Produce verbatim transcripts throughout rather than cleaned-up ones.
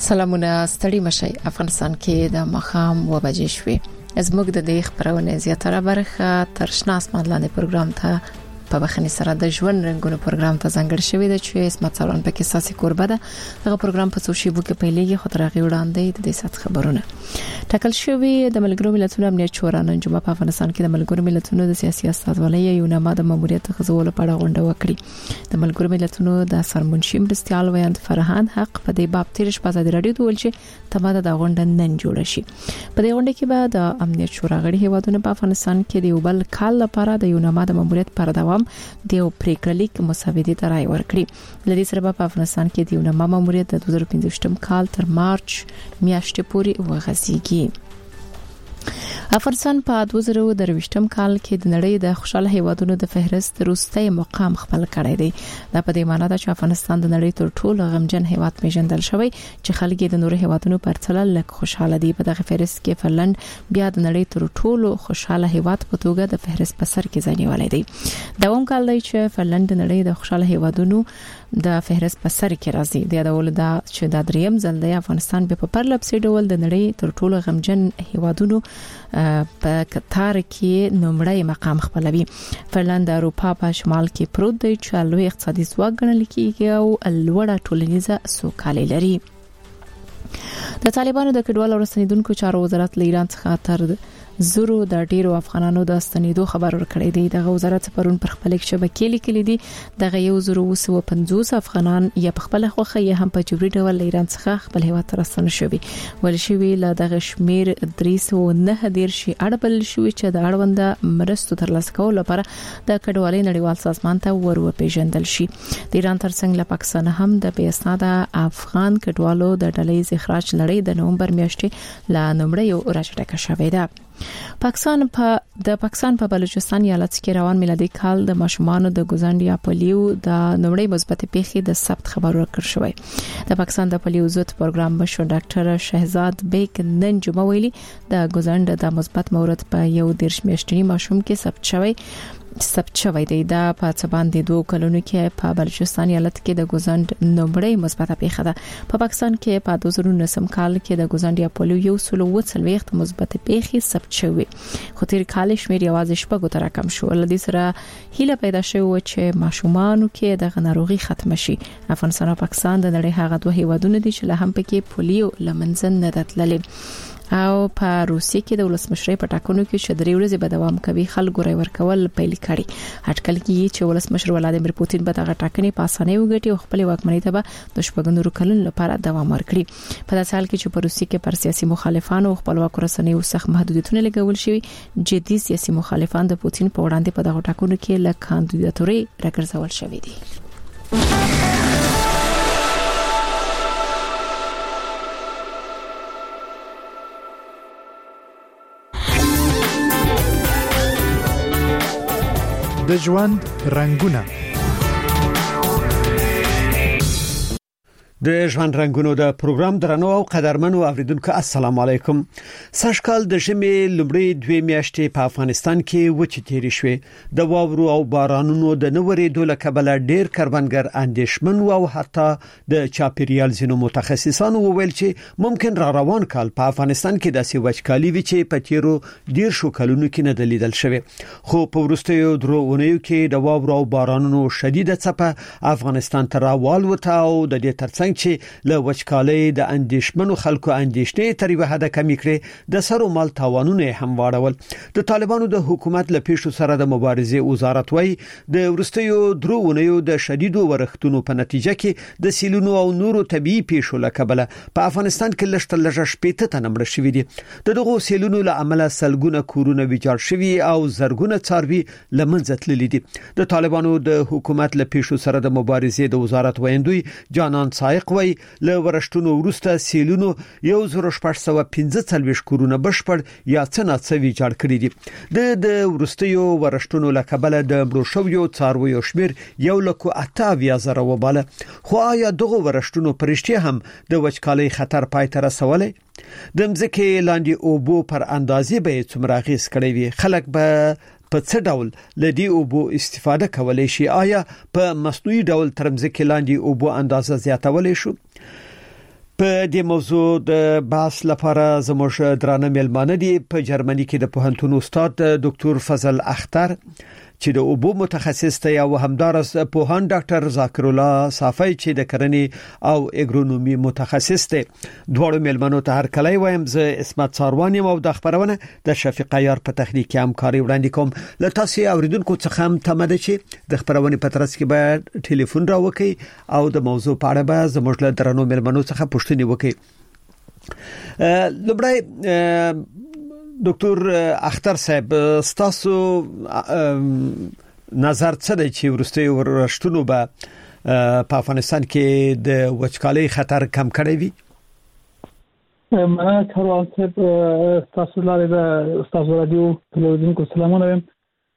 سلامونه ستړي مشي. افغانستان کې د مخام و بجې شوې. زموږ د دې خبرونه زیاتره برخه تر شناس مدلانه پروګرام ته په بخنی سره د ژوند رنگونو پروګرام ته ځانګړی شوی دی چې اسمت سالون پکې ساسي کوربه ده. هغه پروګرام په سوشي بو کې پیلېږي خو تر هغه وړاندې د دې سات خبرونه ټاکل شوی د ملګرو ملتونو امنیت شورا نن جمعه په افغانستان کې د ملګرو ملتونو د سیاسي استازولۍ یو نامه د ماموریت غزول په اړه غونډه وکړي. د ملګرو ملتونو د سرمنشي مرستيال ویاند فرهان حق په دې باب تیرش په ازادي رادیو ډول چې تماده د غونډه نن جوړ شي. په دې غونډه کې به د امنیت شورا غړي هیوادونو په افغانستان کې د یو بل کال لپاره د یو نامه د ماموریت پر دوام د یو پریکړلیک مسودې ته رائے ورکړي. لدې سره په افغانستان کې د یو نامه ماموریت د دوه زره پنځه کال تر مارچ میاشتې پورې وغځيږي. افغانستان په دوه زره درویشتم کال کې د نړۍ د خوشاله هیوادونو د فهرست وروستي مقام خپل کړی دی. دا په دې معنی ده چې افغانستان د نړۍ تر ټولو غمجن هیواد پیژندل شوی چې خلک د نورو هیوادونو په پرتله لږ خوشاله دي. په دغه فهرست کې فنلند بیا د نړۍ تر ټولو خوشاله هیواد په توګه د فهرست په سر کې ځای نیولی دی. دا هم کال دی چې فنلند د نړۍ د خوشاله هیوادونو د فهرست په سر کې راځي. د یادول دا چې د دریم ځل د افغانستان په پرلپسې ډول د نړۍ تر ټولو غمجن هیوادونو په قطار کې نومړی مقام خپلوي. فنلند د اروپا په شمال کې پروت دی چې لوی اقتصادي ځواک ګڼل کېږي او لوړه ټولنیزه سوکالي لري. د طالبانو د کډوالو رسنیدونکو چارو وزارت له ایران څخه تر زورو د ډیرو افغانانو د ستنېدو خبر ورکړی دی. دغه وزارت پرون پر خپل شبکې لیکلي دي دغه یو زرو وسو پنځوس افغانان یا په خپل خوخه یا هم په جبري ډول ایران څخه خپل هیواد ته راستنه شوي. ول شوی له دغه شمیر درې سوه نه دېرش شي اړبل شوی چې د اړوند مرستو ترلاسه کولو لپاره د کډوالۍ نړیوال سازمان ته ورو پیژندل شي. د ایران ترڅنګ له پاکستان هم د پیسناده افغان کډوالو د ډلې اخراج لړۍ د نومبر میاشتې لا نومړی یو راچټه شوی ده. پاکستان په د پاکستان په بلوچستان ایالت کې روان میلادي کال د ماشومانو د ګوزنډ یا پولیو د نومړی مثبت پیښې د ثبت خبر ورکړ شوی. د پاکستان د پولیو ضد پروګرام مشر ډاکټر شهزاد بیگ نن جمعه ویلي د ګوزنډ د مثبت مورد په یو دیرش میاشتنی ماشوم کې ثبت شوی ثبت شوی دی. دا په څبان د دوه کلونو کې په بلوچستان ایالت کې د ګوزنډ نومړی مثبت پیښه ده. په پاکستان کې په دوه زره نهم کال کې د ګوزنډ یا پولیو یو سلو وڅلويخت مثبت پیښې ثبت شوی. خو تیر کال شمیر یوازې شپږ تر کم شو. لدې سره هیله پیدا شوه چې ماشومان کې د ناروغي ختم شي. افغانستان او پاکستان د نړۍ هغه دوه هیوادونه دي چې له هم پکې پولیو لمنځن نه دتللي. او په روسیې کې د ولسمشرۍ په ټاکنو کې چې درې ورځې به دوام کوي خلکو رای ورکول پیل کړي. اټکل کیږي چې ولسمشر ولادیمیر پوتین به دغه ټاکنې په اسانۍ وګټي او خپل واکمنۍ ته به د شپږ کلونو لپاره دوام ورکړي. په داسې حال کې چې په روسیې کې پر سیاسي مخالفانو خپل واک رسنۍ سخت محدودیتونه لګول شوي، جدي سیاسي مخالفان د پوتین په وړاندې په دغه ټاکنو کې له کاندیداتوري راګرځول شوي دي. د ژوند رنگونه د ژوند رنگونو د پروګرام درنو او قدرمنو اوریدونکو السلام علیکم. سږکال د ژمي لومړی دوه میاشتې په افغانستان کې وچې تیرې شوې. د واورو او بارانونو د نورېدو له کبله ډېر کروندګر اندېښمن او حتی د چاپیریال ځینو متخصصانو وویل چې ممکن را روان کال په افغانستان کې داسې وچکالي وي چې په تیرو ډېر شو کلونو کې نه دلیدل شوی. خو په وروستیو درو اونیو کې د واورو او بارانونو شدیده څپه افغانستان ته راوالوته او د دې ترڅنګ چې له وچکالۍ د اندېشمنو خلکو اندېشنې تر یوه حده کمې کړې، د سرو مال تاوانونه هم واړول. د طالبانو د حکومت له پیښو سره د مبارزې وزارت وايي د ورستیو درو اونیو د شدیدو ورښتونو په نتیجه کې د سیلونو او نورو طبيعي پیښو له کبله په افغانستان کې لږ تر لږه شپږ تنه مړه شوي دي. د دغو سیلونو له امله سلګونه کورونه ویجاړ شوي او زرګونه څاروي له منځه تللي دي. د طالبانو د حکومت له پیښو سره د مبارزې د وزارت ویندوی جانان سایق وای له ورښتونو وروسته سیلونو یو زره شپږ سوه پنځه څلوېښت کورونه بشپړ یا څه ناڅه ویجاړ کړي دي. د د ورستیو ورښتونو له کبله د مړو شویو څارویو شمیر یو لک اته اویا زره وباله. خو آیا دغه ورښتونو پرشتي هم د وچکالۍ خطر پای ته رسولای؟ د مځکې لاندې اوبو پر اندازې به څومره غیس کړي وي؟ خلک به په څه ډول لدی اوبو استفاده کولای شي؟ آیا په مصنوعي ډول تر مځکې لاندې اوبو اندازه زیاتولای شو؟ په دې موضوع د بحث لپاره زموږ درانه مېلمانه دي په جرمني کې د پوهنتون استاد ډاکټر فضل اختر چې د اوبو متخصص دی او همدارس پوهان ډاکټر ذاکر الله صافی چې د کرنې او اګرونومي متخصص دی. دوه مېلمنو ته هر کله وایم زه اسمت ساروان یم او د خبرونه د شفیق عیار په تخنیکی همکاري وړاندې کوم. له تاسو اوریدونکو څخه هم تمه ده چې د خبرونه په ترڅ کې به ټلیفون راوکړي او د موضوع په اړه به زموږ له درنو مېلمنو څخه پوښتنه وکړي. لومړی ډاکټر اختر صاحب ستاسو نظر څه دی چې ورستي ورشتونو به په افغانستان کې د وچکالۍ خطر کم کړی وي؟ مننه سروان صاحب، تاسو لاره تاسو رادیو تلویزیون کو سلامونه وایم.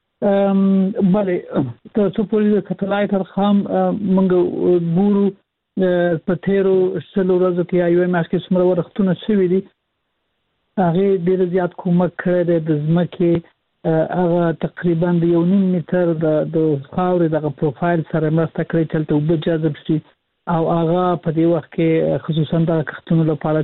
بله تاسو په کتلای تر خام منګ ګورو په تیرو شلو ورځو کې ایو ام اس کې څومره ورختونه شوي دي. هغه ډیر زیات کومک کړی دی د ځمکې هغه تقریبا د یو نیم متر د د خاورې د پروفایل سره مرسته کوي چې ته وب جذب شي او هغه په دې وخت کې خصوصا د کښتونو لپاره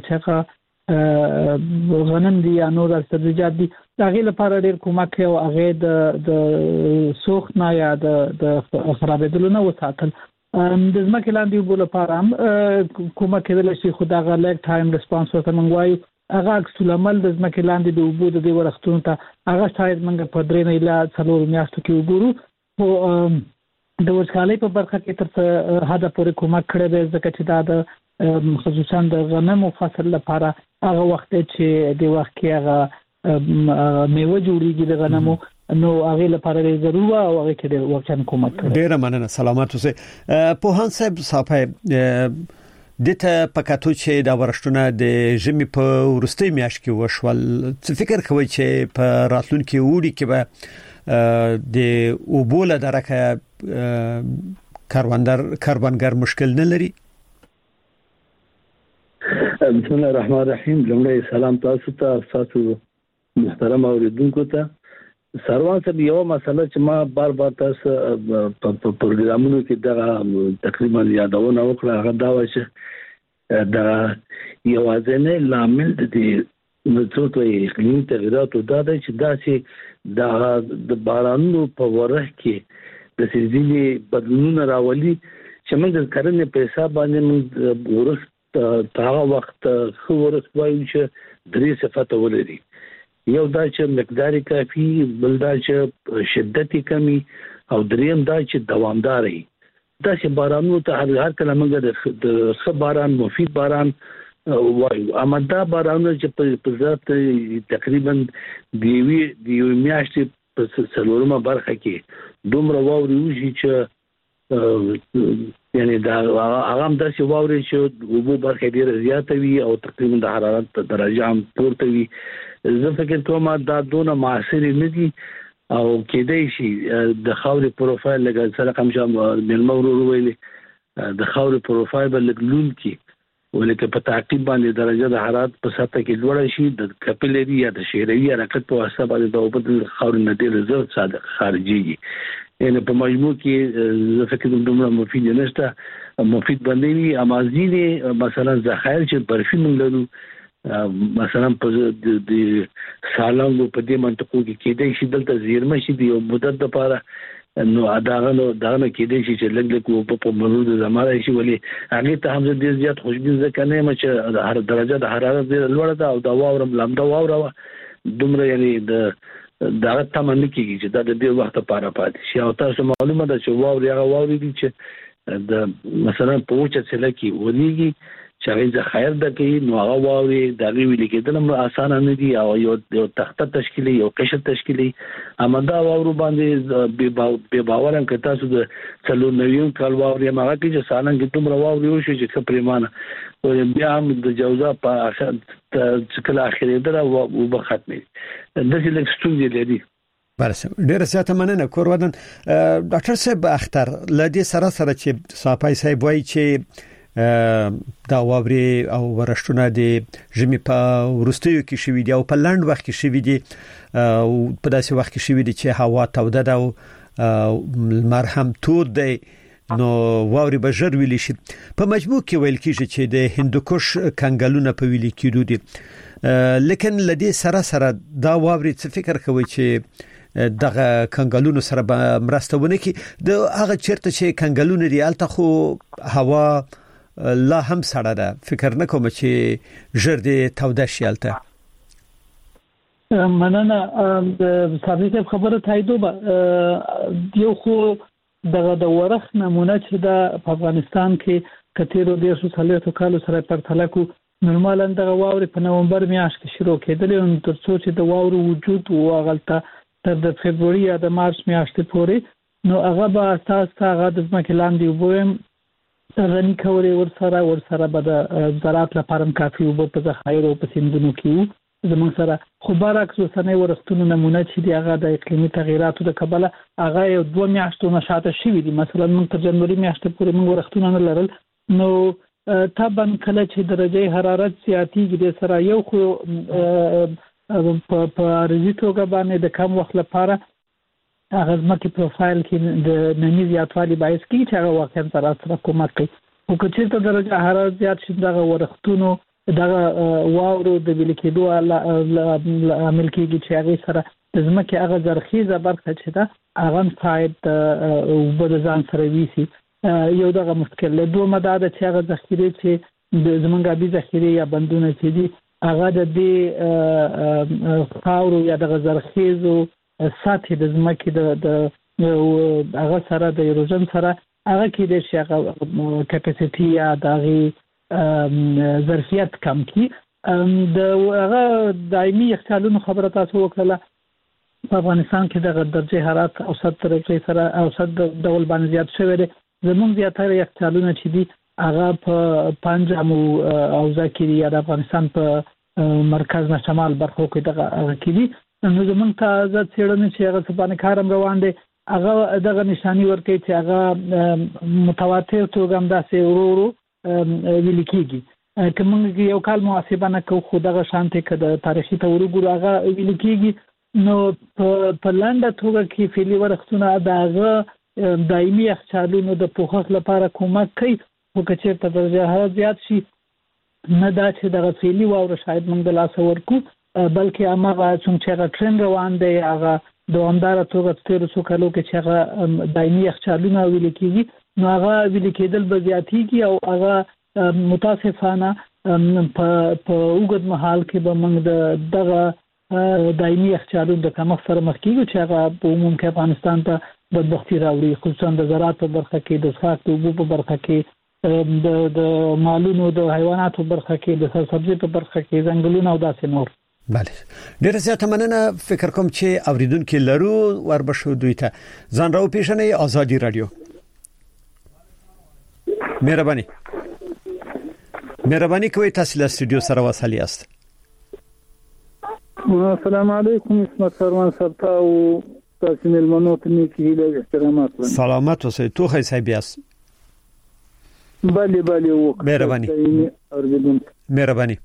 چې غنم دي یا نور سبزیجات دي هغه لپاره ډیر کومک کوي او هغه د د سوخت نه یا د د خرابېدلو نه وساتل. د ځمکې لاندې وبو لپاره هم کومک کېدل شي، خو دا غلط ټایم ریسپانس ورته منغوايو. هغه اکسل عمل د ځمکې لاندې د وبو د دې ورختونو ته هغه شاید موږ په درې نه اله څلور میاشتو کې وګورو. خو د وچکالۍ په برخه کې تر حده پورې کومک کړی دی ځکه چې دا د خصوصا د غنمو فصل لپاره هغه وخت چې د وخت کې هغه میوه جوړیږي د غنمو نو هغه لپاره ضروري او هغه کې د وخت کومک کوي. ډیر مننه، سلامات اوسئ. پوهان صاحب صاحب دته پکاتو چې دا ورشتونه د ژمي په ورستۍ میاشت کې وشول، څه فکر کوي چې په راتلونکي وړي کې به د اوبوله درکه کاربندر کاربنګر مشکل نه لري؟ بسم الله الرحمن الرحیم. لومړی سلام تاسو ته، تاسو محترم اوریدونکو ته. سروان صاحب، یو مسله چې ما بار بار تاسو په پروګرامونو کې دا تقریبا یادونه وکړه هغه دا و چې دا یو ځنه لامل دي نو اقلیمي تغیرات دا دی چې دا چې د بارانونو په وره کې د سیزني بدلونونه راولي چې موږ د کرنې په حساب باندې موږ ورس هغه وخت خو ورس وایو چې درې صفات ولري. یو دا چې مقدار کافي، بل دا چې شدت کمی، او دریم دا چې دوامدار وي. دا چې بارانونو ته هر کله موږ د ښه باران مفید باران وایو، اما دا بارانونه چې په ذات تقریبا دیوی دیو میاشتې په څلورمه برخه کې دومره واوري وشي چې یعنی دا هغه هم داسې واوري چې اوبو برخه ډیره زیاته وي او تقریبا د حرارت درجه هم پورته وي. زه فکر کوم دا دونه معاصر نه دي او کېدای شي د خاورې پروفایل لګا سره کوم چې ملمو ورو ویلې د خاورې پروفایل بل لګلون کی ولکه په تعقیب باندې درجه د حرارت په سطح کې لوړ شي د کپلری یا د شیروي حرکت په واسطه باندې د اوبو د خاورې نه ډیر زر صادق خارجيږي. یعنی په مجموع کې زه فکر کوم دومره مفید نشته، مفید باندې وي. امازینه مثلا ذخایر چې برفي موږ لرو مثلا په د سالانګو په دې منطقو کې کېدای شي دلته زیرمه شي د یو مدت لپاره نو اداغه نو دغه کېدای شي چې لګ لګ په مرود زماره شي ولې هغه ته هم ډیر زیات خوشبین ځکه نه مچ هر درجه د حرارت لوړه ده او دا واورم لامده واوره دومره یعنی د دغه تمنه کېږي چې دا د دې وخت لپاره پاتې شي. او تاسو معلومه ده چې واوري هغه واوري دي چې د مثلا په وچه څله کې ولېږي چې هغه ذخایر د کې نو هغه واوري د ویل کېدل هم اسانه نه دي او یو یو تخته تشکیلي یو قشر تشکیلي اما دا واورو باندې به باور هم کتا سو د څلور نویم کال واوري هغه کې چې سالن کې دومره واوري وشي چې خپريمانه او بیا هم د جوزا په اخر څکل اخري دره او بختمي د دې لکستونځي لري. برسه ډیر زیاته مننه کورودن. ډاکټر صاحب اختر لدی سره سره چې صاحب صاحب وایي چې دا واوري او ورشتونه د ژمي په ورستیو کې شوي دي او په لاند وخت کې شوي دي او په داسې وخت کې شوي دي چې هوا توده ده او لمر هم تود دی نو واوري به ژر ویل شي. په مجموع کې ویل کیږي چې د هندوکش کنګلونه په ویل کېدو دي، لیکن لدی سره سره دا واوري څه فکر کوي چې دغه کنګلونو سره به مرستونه کی د هغه چیرته چې کنګلونه دی الته خو هوا لا هم سړه ده، فکر نه کوم چې ژر دې توده شي الته. مننه د صاحب خبره تاییدو به یو خو دغه د ورخ نمونه چې د افغانستان کې کتیرو د یو سالو کالو سره پرتله کو نورمالاً دغه واوري په نومبر میاشت کې شروع کېدلې او تر څو چې د واورو وجود او غلطه تر د فبرवरी یا د مارچ میاشتې پورې نو هغه به اساس هغه د ځمکې لاندې وبویم غني کولې ورسره ورسره به د زراعت لپاره کافي وبو په ذخایر او په سیندونو کې زمون سره خو برعکس وسنۍ ورښتونو نمونه چې دی هغه د اقلیمي تغیراتو د کبله هغه یو دوه میاشتو نشاته شوی دی. مثلا موږ تر جنوري میاشتې پورې موږ ورښتونه نه لرل، نو طبعا کله چې درجه حرارت زیاتیږي د سره یو خو په ارزي توګه باندې د کم وخت لپاره هغه ځمکې پروفایل کې د نمی زیاتوالی باعث کیږي چې هغه واقعا زراعت سره کومک کوي. او که چېرته درجه حرارت زیات شي دغه ورښتونو دغه واورو د ویل کېدو عامل کېږي چې هغه سره د ځمکې هغه زرخیزه برخه چې ده هغه فاید او بل ځان سره ویسي یو دغه مشکل له دوه مداده چې هغه ذخیره چې د زمونږ ابي ذخیره یا بندونه چې دي هغه د دې خاورو یا دغه زرخیزو سطح د ځمکې د هغه سره د ایروژن سره هغه کې د شي هغه کیپاسټي یا دغه ظرفیت کم کی د هغه دایمي یخچالونو خبره تاسو وکړه. په افغانستان کې د درجه حرارت اوسط درجه سره اوسط ډول باندې زیات شوی دی. زموږ زیاتره یخچالونه چې دي هغه په پنجاب او ځکه یا د افغانستان په مرکز نه شمال برخو کې دغه کې دي. نو زموږ تازه څېړنې چې هغه سبانه کارم روان دي هغه دغه نشانی ورکوي چې هغه متواتر توګه هم داسې ورو ورو ویل کېږي. که موږ یو کال محاسبه نه کوو خو دغه شانتې که د تاریخي ته ورګورو هغه ویل کېږي. نو په لنډه توګه کې فعلي ورښتونه د هغه دایمي یخچالونو د پوښښ لپاره کومک کوي، خو که چېرته درجه حرارت زیات شي نه دا چې دغه فعلي واوره شاید موږ د لاسه ورکو، بلکې هماغه څومره چې هغه ټرند روان دی هغه دوامداره توګه تیرو څو کالو کې چې هغه دایمي یخچالونه ویل کېږي نو هغه ویل کېدل به زیاتېږي او هغه متاسفانه په اوږد مهال کې به موږ دغه دایمي یخچالونو د کمښت سره مخ کېږو چې هغه په عموم کې افغانستان ته بدبختي راوړي، خصوصا د زراعت په برخه کې، د څښاک د اوبو په برخه کې، د د مالونو د حیواناتو په برخه کې، د سبزي په برخه کې، ځنګلونه او داسې نور. بله ډیره زیاته مننه. فکر کوم چې اوریدونکو لرو وربشو دوی ته ځان راو پیژنې. آزادی رادیو مهرباني مهرباني کوي تاسو له استودیو سره وصلی است. السلام علیکم اسمت سروان سرتا او تاسو ملمنو ته نیکی له احترامات. سلامت اوسئ. تو خی صاحب یاست؟ بله بله وک مهرباني مهرباني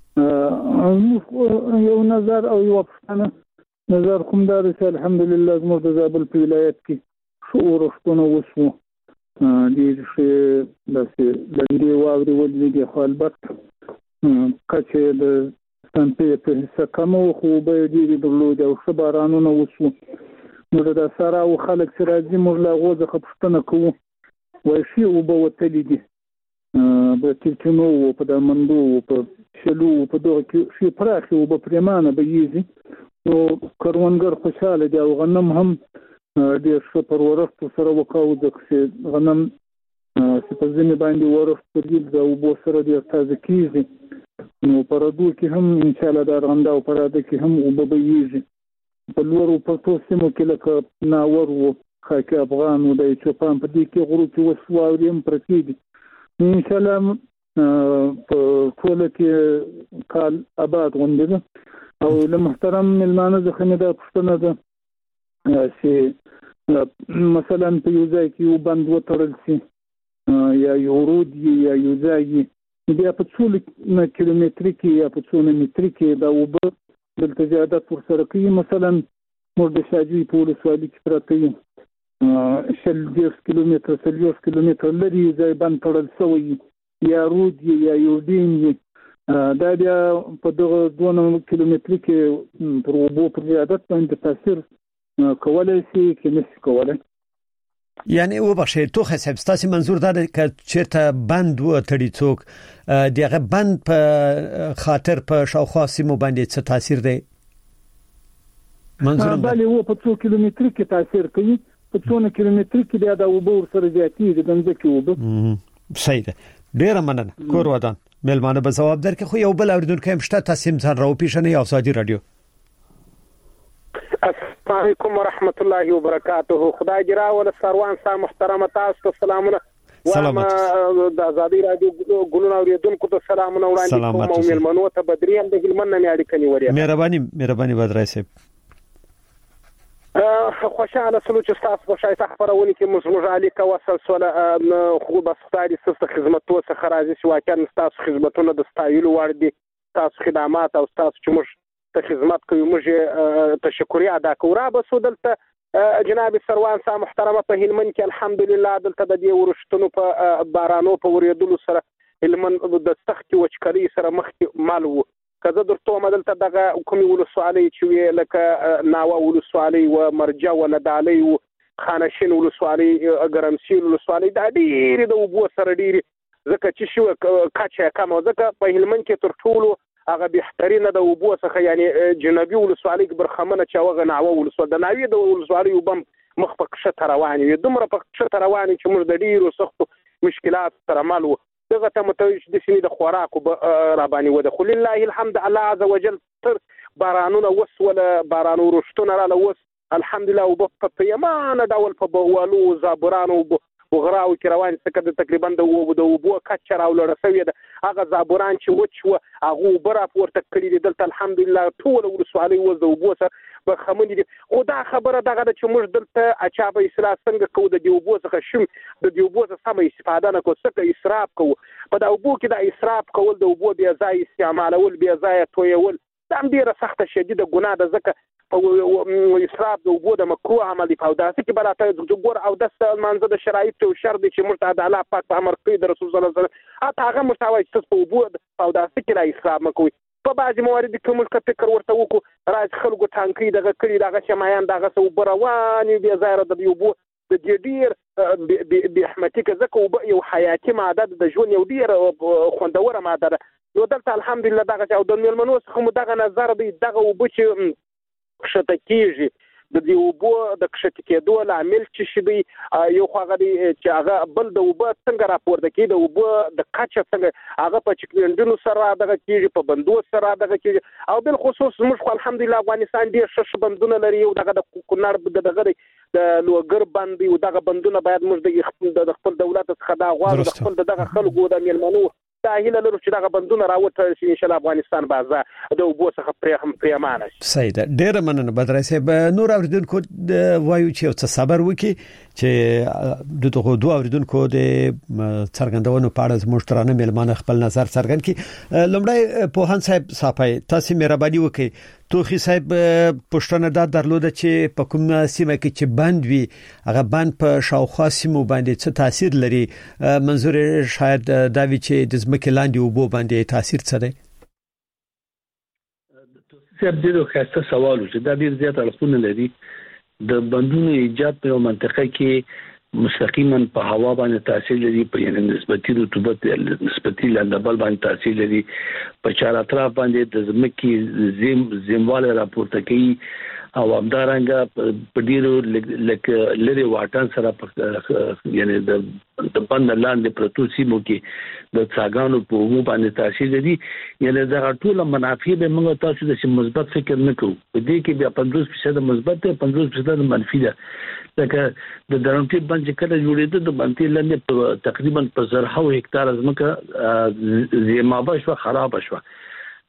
یو نظر او یو پښتنه نظر کوم دار چې الحمدلله زموږ د زابل په ولایت کې شعور ورښتونه وشو دي چې داسې لنډي واوري ولې خو البته کچې د ستنې په حصہ کم خو به دي درلود او خبرانونه وشو نو دا سره او خلک چې راځي موږ لا غوځه پښتنه کوو وای شي او به وتلی دي په تلچنو او په دمندو او په شلو په دغه کې شي پراخي او په پرمانه به یزي او کروندګر خوشاله دي او غنم هم ډېر ښه پر ورښت سره وکاو د غنم چې په ځینې باندې ورښت پرې د او بو سره ډېر تازه کیږي نو پردو کې هم ان شاء الله د رنده او پراده کې هم او به یزي په لورو په توسمو کې لکه ناور او خاکي افغان او د چوپان په دې کې غرو کې وسواریم پرتی دي ان شاء الله په ټول کې کال آباد غونډه او له محترم ملمانه ځخه نه د پښتنه ده چې مثلا په یو ځای کې یو بند وترل شي یا یو رود یا یو ځای بیا په څو کیلومتر کې یا په څو متر کې دا وب د تجارت پر سره کوي مثلا مرد شاجوی په ولسوالۍ کې پراته شل دیرش کیلومتر څلوېښت کیلومتر لري ځای بند تړل شوی یا رود یا یوډین دا بیا په دغه دوه کیلومتر کې پر اوبو پر زیادت باندې تاثیر کولای شي کې نشي کولای. یعنی و بخشه تو حساب ستاسو منظور داره که چیرته بند و تړي څوک دغه بند په خاطر په شاوخوا سیمو باندې څه تاثیر دی؟ منظور بله و په څو کیلومتر کې تاثیر کوي، په څو کیلومتر کې بیا د اوبو سره زیاتېږي د ځمکې اوبه. صحیح ده، ډیره مننه. کور ودان ملمانه به جواب درکې. خو یو بل اوریدونکو هم شته، تاسو هم ځان راو پیښنه یا ساجي رادیو. السلام علیکم ورحمت الله وبرکاته. خدای جرا ول سروان صاحب محترم تاسو ته سلامونه. سلامات. د آزادی رادیو ګلونه اوریدونکو ته سلامونه وړاندې کوم او ملمنو ته بدریم د هلمند نه اړیکه نیولې. مهرباني مهرباني بدرای صاحب. خوشاله سلو چې تاسو په شایسته خبرونه کې موږ اړیکه وصل سره خو بس ستاسو ست خدماتو څخه راځي چې واقعا تاسو خدماتونه د ستایلو وړ دي، تاسو خدمات او تاسو چې موږ ته خدمت کوي موږ تشکر ادا کوو. را به دلته جناب سروان صاحب محترمه په هلمند کې الحمدلله دلته د دې ورشتونو په بارانو په ورېدلو سره هلمند د سختي وچکري سره مخ مال وو. کزه درته مدلته دغه کومي ولسوالۍ چې وی لکه ناوه ولسوالۍ و مرجع و ندالۍ و خانشین ولسوالۍ ګرمسیر ولسوالۍ د ډېر د وبو سره ډېر ځکه چې شو کاچه کم ځکه په هلمند کې تر ټولو هغه بهترینه د وبو څخه یعنی جنوبي ولسوالۍ برخمنه چې هغه ناوه ولسوالۍ د ناوی د ولسوالۍ وبم مخ په کښه روان وي، دومره په کښه روان چې موږ د ډېرو سختو مشکلات سره مل وو. دغه ته متوجه د سینې د خوراکو را باندې وده. خو لله الحمد الله عز وجل تر بارانونه وس ولا بارانو رشتونه را لوس الحمدلله وب په یمانه ډول په بوالو زابرانو وغراو کې روان څخه تقریبا د وبو د وبو کچر او لړسوي د هغه زابران چې وچ و هغه برا پورته کړی دي دلته الحمدلله ټول ورسوالي و د وبو سره بخمن دي. خو دا خبره دغه چې موږ دلته اچابه اصلاح څنګه کو د دیوبو څخه شم د دیوبو څخه سم استفاده نه کو څخه اسراف کو په دا وبو کې د اسراف کول د وبو بیا ځای استعمالول بیا ځای تویول دا ډیره سخته شدیده ګناه ده. ځکه په اسراف د وبو د مکروه عمل په داسې کې بلاته د ګور او د منځ د شرایط او شرط چې مرتد الله پاک په امر کوي د رسول صلی الله علیه وسلم اته هغه مستوي چې په وبو او داسې کې را اسراف مکوي. په بعضی موارد کې موږ فکر ورته وکړو راځ خلکو ټانکي دغه کړی دغه شمایان دغه سو برواني بیا زایره د یوبو د ډیر به احمدی کې زکه یو حیاتي ماده د ژوند یو ډیر خوندوره ماده ده. نو دلته الحمدلله دغه او د ملمنو څخه دغه نظر دی دغه وبو چې کښته کیږي د دې وبو د کښته کېدو لامل چې شي دی یو خواغه دی چې هغه بل د وبو څنګه راپورته کیږي د وبو د کچه څنګه هغه په چکلندونو سره دغه کیږي په بندو سره دغه کیږي او بل خصوص موږ الحمدلله افغانستان ډیر ښه بندونه لري او دغه د کونړ دغه د لوګر بند او دغه بندونه باید موږ د خپل دولت څخه دا غواړو د خپل دغه خلکو د ملمنو دا هیله لرو چې دغه بندونه راوته شي ان شاء الله افغانستان بازه د وبو څخه پرې هم پریمانه شي. صحیح ده، ډیر مننه بدر صاحب. نور اوریدونکو وایو چې څه صبر وکي چې دغه دوه اوریدونکو د څرګندونو په اړه زموږ ترانه ملمانه خپل نظر څرګند کړي. لومړی پوهان صاحب صاحب تاسو مهرباني وکړئ توخی صاحب پښتنه دا درلوده چې په کوم سیمه کې چې بند وي هغه بند په شاوخوا سیمو باندې څه تاثیر لري؟ منظور شاید دا وی چې د ځمکې لاندې وبو باندې تاثیر څه دی؟ سب دې یو خاصه سوال چې دا ډیر زیات اړخونه لري. د بندونو ایجاد په منطقه کې مستقیما په هوا باندې تاثیر لري، په یعنی نسبتي رطوبت نسبتي لندبل باندې تاثیر لري، په چار اطراف باندې د ځمکې زم زمواله راپورته کوي او همدارنګه په ډیرو لکه لری واټن سره یعنی د د بند لاندې پروتو سیمو کې د څاګانو په عموم باندې تاثیر لري. یعنی دا ټول منافع به موږ تاسو د مثبت فکر نه کوو، په دې کې بیا پنځوس فیصد مثبت او پنځوس فیصد منفي ده. لکه د درونټي بند چې کله جوړېده د بندي لاندې تقریبا په زرهاو هکتار ځمکه زیمابه شو خراب شو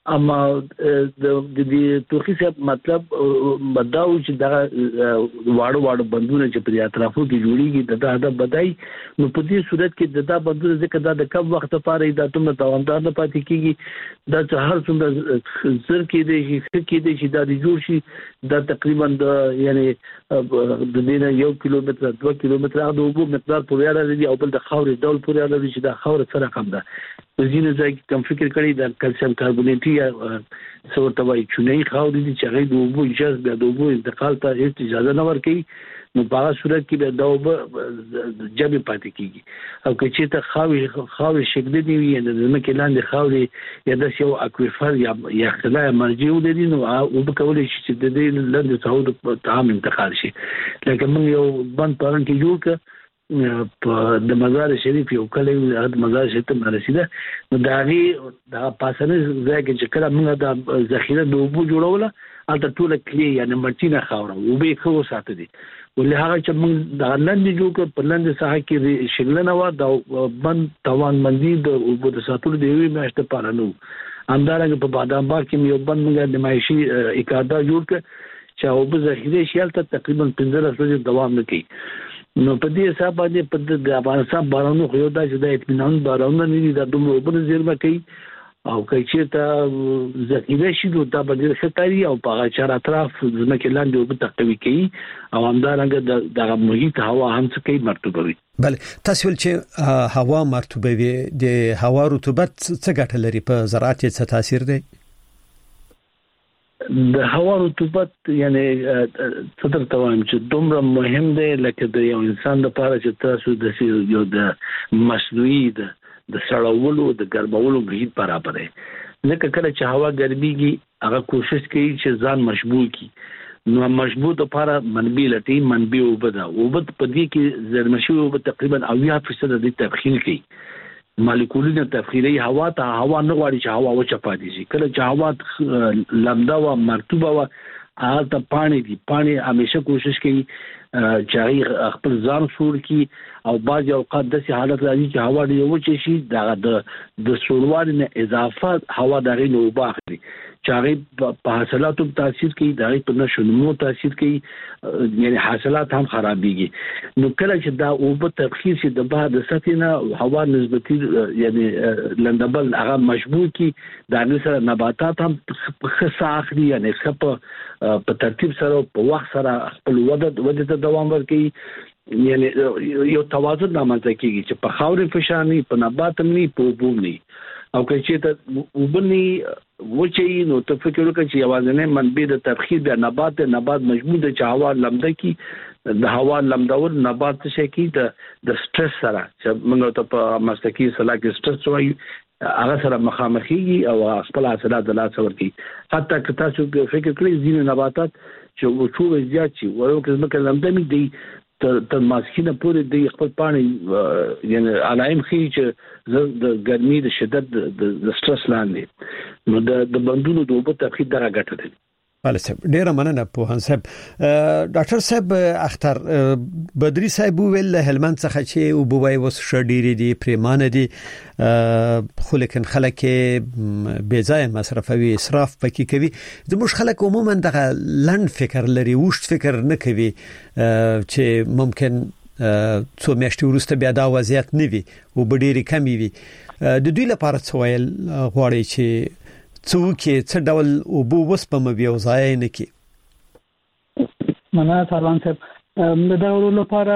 اما د دې توخي صاحب مطلب بداو چې دا واړو واړو بندونه چې په اطرافو کې جوړیږي د دا د بدای نو په دې صورت کې د دا بندونه ځکه دا د کم وخت لپاره د اتمه توامدار نه پاتې کیږي دا چې هر څومره زر کې دی چې کې دی چې دا د جوړ شي دا تقریبا د یعنی د دې یو کیلومتر دوه کیلومتر د اوبو مقدار پورې اړه او بل د خاورې ډول پورې اړه چې دا خاور سره کم ده ځینې ځای کې کم فکر کړی د کلسیم کاربونیټي یا څه وایي چونې خاورې دي چې هغه د اوبو اجازه د اوبو انتقال ته هیڅ اجازه نه ورکوي نو په هغه صورت کې به دا اوبه جبې پاتې کیږي او که چې ته خاورې خاورې شکل دی وي د ځمکې لاندې خاورې یا د یو اکویفر یا یا خلای مرجع ولري نو او به کولای شي چې د دې لاندې څو د طعام انتقال شي لکه موږ یو بند پرن کې جوړ ک په د مزار شریف یو کلی د مزار شریف ته رسیده نو دا غي د پاسنه ځای کې چې کله موږ د ذخیره د اوبو جوړوله البته ټول کلی یعنی مرچینه خاور او به خو ساتي دي ولې هغه چې موږ د لاندې جوړ کړ په لاندې ساحه کې شګلنه و د بند توان مندي د اوبو د ساتلو دی وی مشته پاره نو همدارنګه په بادام باغ کې یو بند موږ د مایشي اکادا جوړ کړ چې اوبو ذخیره شیلته تقریبا پنځه ورځې دوام نه کوي نو په دې حساب باندې په د افغانستان بارانو خو دا چې د اطمینان بارانو نه دي د دومره اوبو زیرمه کوي او کله چې تا ذخیره شي نو دا به ډېر ښه کاری او په هغه چار اطراف ځمکې لاندې اوبه تقوي کوي او همدارنګه د محیط هوا هم څه کوي مرطوبه وي. بله تاسو ول چې هوا مرطوبه وي د هوا رطوبت څه ګټه لري په زراعت څه تاثیر دی؟ د هوا رطوبت یعنی څه درته وایم چې دومره مهم دی لکه د یو انسان لپاره چې تاسو د یو د مصنوعي د د سړولو د ګرمولو محیط برابر دی لکه کله چې هوا ګرميږي هغه کوشش کوي چې ځان مشبوع کړي نو مشبوع لپاره منبع لټي منبع وبدا وبد په دې کې زرمشي وب تقریبا اویا فیصد د تبخیر کوي مالیکولونه تفخیری هوا ته هوا نه غواړي چې هوا وچه پاتې شي کله چې هوا لمدا و مرطوبه و هغه ته پانی دي پانی همیشه کوشش کوي چې خپل ځان سور کی او بعض اوقات د سي حالت راځي چې هوا ډېر وچه شي د د سوروالي نه اضافه هوا دغه نو باخلي چې په حاصلاتو تاثیر کوي دغه په نشونمو تاثیر کوي یعنی حاصلات هم خرابيږي نو کله چې دا او په تبخیر شي د بعد ساتنه هوا نسبتي یعنی لندبل هغه مشبوع کی د سره نباتات هم خصه اخلي یعنی خپ په ترتیب سره په وخت سره خپل وده وده ته دوام ورکړي یعنی یو توازن رامنځته کیږي چې په خاورې فشارني په نبات مني په بومني او که چې ته وبني وچی نو ته فکر وکړه چې یوازې منبع د تبخیر د نبات نبات مجموع د هوا لمده کی د هوا لمدول نبات څه کی د د سټرس سره چې موږ ته په مسلکی صلاح کې سټرس وایي هغه سره مخامخي او خپل حاصلات د لاس ورکی حتی که تاسو فکر کړئ ځینې نباتات چې وچو زیات شي ورو کې زمکه لمده می دی تر ماسکینه پورې د خپل پانی یعنی علائم خي چې د ګرمي د شدت د سټرس لاندې نو د بندونو د اوبو تبخیر دغه ګټه ده. بله صاحب ډیره مننه پوهان صاحب. ډاکټر صاحب اختر بدری صاحب ویل هلمند څخه چې او بوای وس شډيري دي پریمانه دي خو لیکن خلک بے ځای مصرفوي اسراف پکې کوي د مش خلک عموما دغه لند فکر لري وشت فکر نه کوي چې ممکن څو میاشتې وروسته بیا دا وضعیت نه وي او ډېری کمی وي د دوی لپاره څه ویل غواړي چې څوکي څه ډول او بو وسپم بیا وځای نه کی مننه سروان صاحب د دا ورو لپاره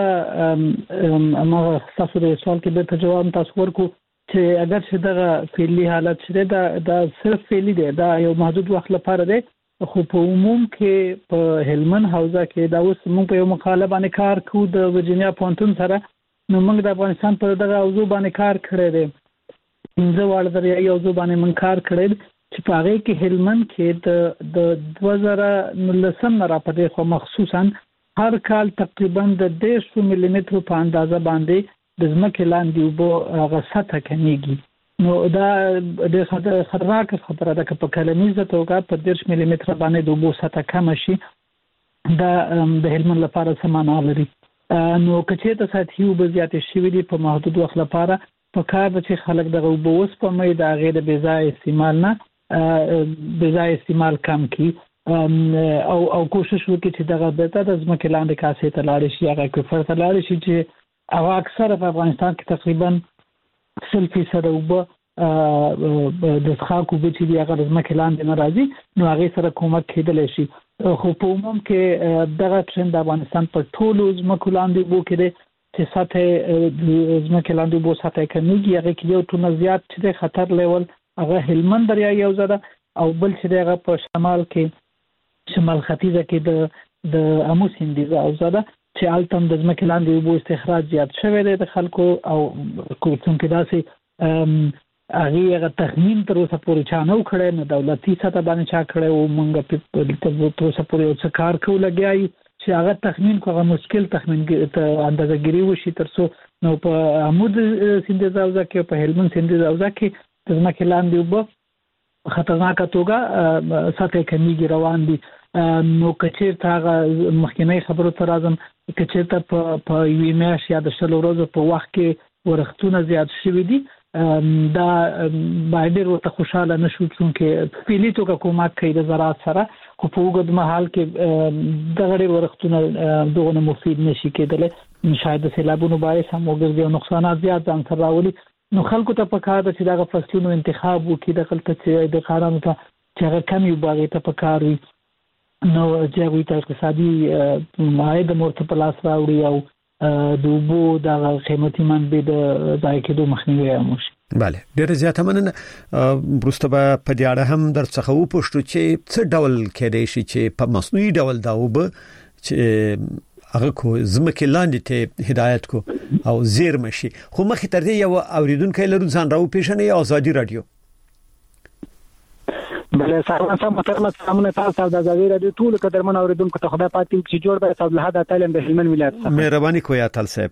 ما تاسو د سوال کې به جواب تاسو ورکو چې اگر چې دا فعلی حالت شته دا دا صرف فعلی دی دا یو محدود وخت لپاره دی خو په عموم کې په هلمند حوزه کې دا اوس موږ په یو مقاله باندې کار کوو د ورجینیا پونتون سره نو موږ د افغانستان په دغه موضوع باندې کار کړی دی انځه وړ درې یو ځو باندې موږ کار کړی چې په هغه کې هلمند کې د د دوه زره نولسم نه راپدې خو مخصوصا هر کال تقریبا د دیرش ملي متر په اندازه باندې د ځمکې لاندې اوبو هغه سطح کمیږي نو دا د خطرناک خطر ده چې په کلنیزه توګه په دیرش ملي متر باندې د اوبو سطح کم شي دا د هلمند لپاره سمانه لري نو کچې ته سطحي اوبه زیاتې شوي دي په محدود وخت لپاره په کار چې خلک دغه اوبه اوس په مې د غیر بې ځای استعمال نه د ځای استعمال کم کی او او کوشش وکړي چې دغه د ځمکې لاندې کاسې ته لاړ شي هغه کفر ته لاړ شي چې او اکثر په افغانستان کې تقریبا سل فیصد وب د ښاکو به چې هغه ځمکې لاندې ناراضي نو هغه سره کومک کېدل شي خو په عموم کې دغه ټرند د افغانستان په ټولو ځمکو لاندې وو کې چې سطح ځمکې لاندې وو سطح کمیږي هغه کې یو ټونه زیات چې خطر لیول هغه هلمند دریا یو زده او بل چې هغه په شمال کې شمال ختیځه کې د د امو سیند او زده چې التم د ځمکې لاندې وو استخراج زیات شوی دی د خلکو او کوم کې داسې هغه تخمین تر اوسه پورې چا نه وکړي نو دولتي سطح باندې چا کړي او موږ په تر اوسه پورې څه کار کوو لګیای چې هغه تخمین کوغه مشکل تخمین ته اندازهګيري وشي ترڅو نو په عمود سیند زاوزه کې په هلمند سیند زاوزه کې د ځمکې لاندې وب خطرناک توګه سطح کمیږي روان دي نو کچیر تا مخکنی خبرو تر ازم کچیر ته په یوې میاشت یا د شلو ورځې په وخت کې ورختونه زیات شوي دي دا باندې ورته خوشاله نشو چې پیلي توګه کومک کوي د زراعت سره خو په وګد محل کې د غړي ورختونه دغه مفید نشي کېدل شاید د سیلابونو باعث هم وګرځي او نقصانات زیات ځان سره راولي نو خلکو ته پکار ده چې دغه فصلونو انتخاب وکړي د خلک ته د قانون ته چې هغه کمی باغې ته پکار وي نو چې هغه ته اقتصادي ماید مرته پلاس راوړي او د وبو د قیمتي منبع د ځای کېدو مخنیوي وشي. بله ډېر زیاته مننه. برسته په دې اړه هم در څخه و پوښتنه چې څه ډول کېدای شي چې په مصنوعي ډول دا وب چې هغه کو زمکه لاندې ته هدایت کو او زیر مشي خو مخې تر دې یو اوریدونکو لرو ځان راو پیژنې آزادي رادیو. بله سلام سم محترم سلامونه تاسو د ازادي رادیو ټول قدرمن اوریدونکو ته خدای پاتې چې جوړ به صاحب له هدا تعلیم د هلمند ولایت څخه مهرباني کوي اتل صاحب.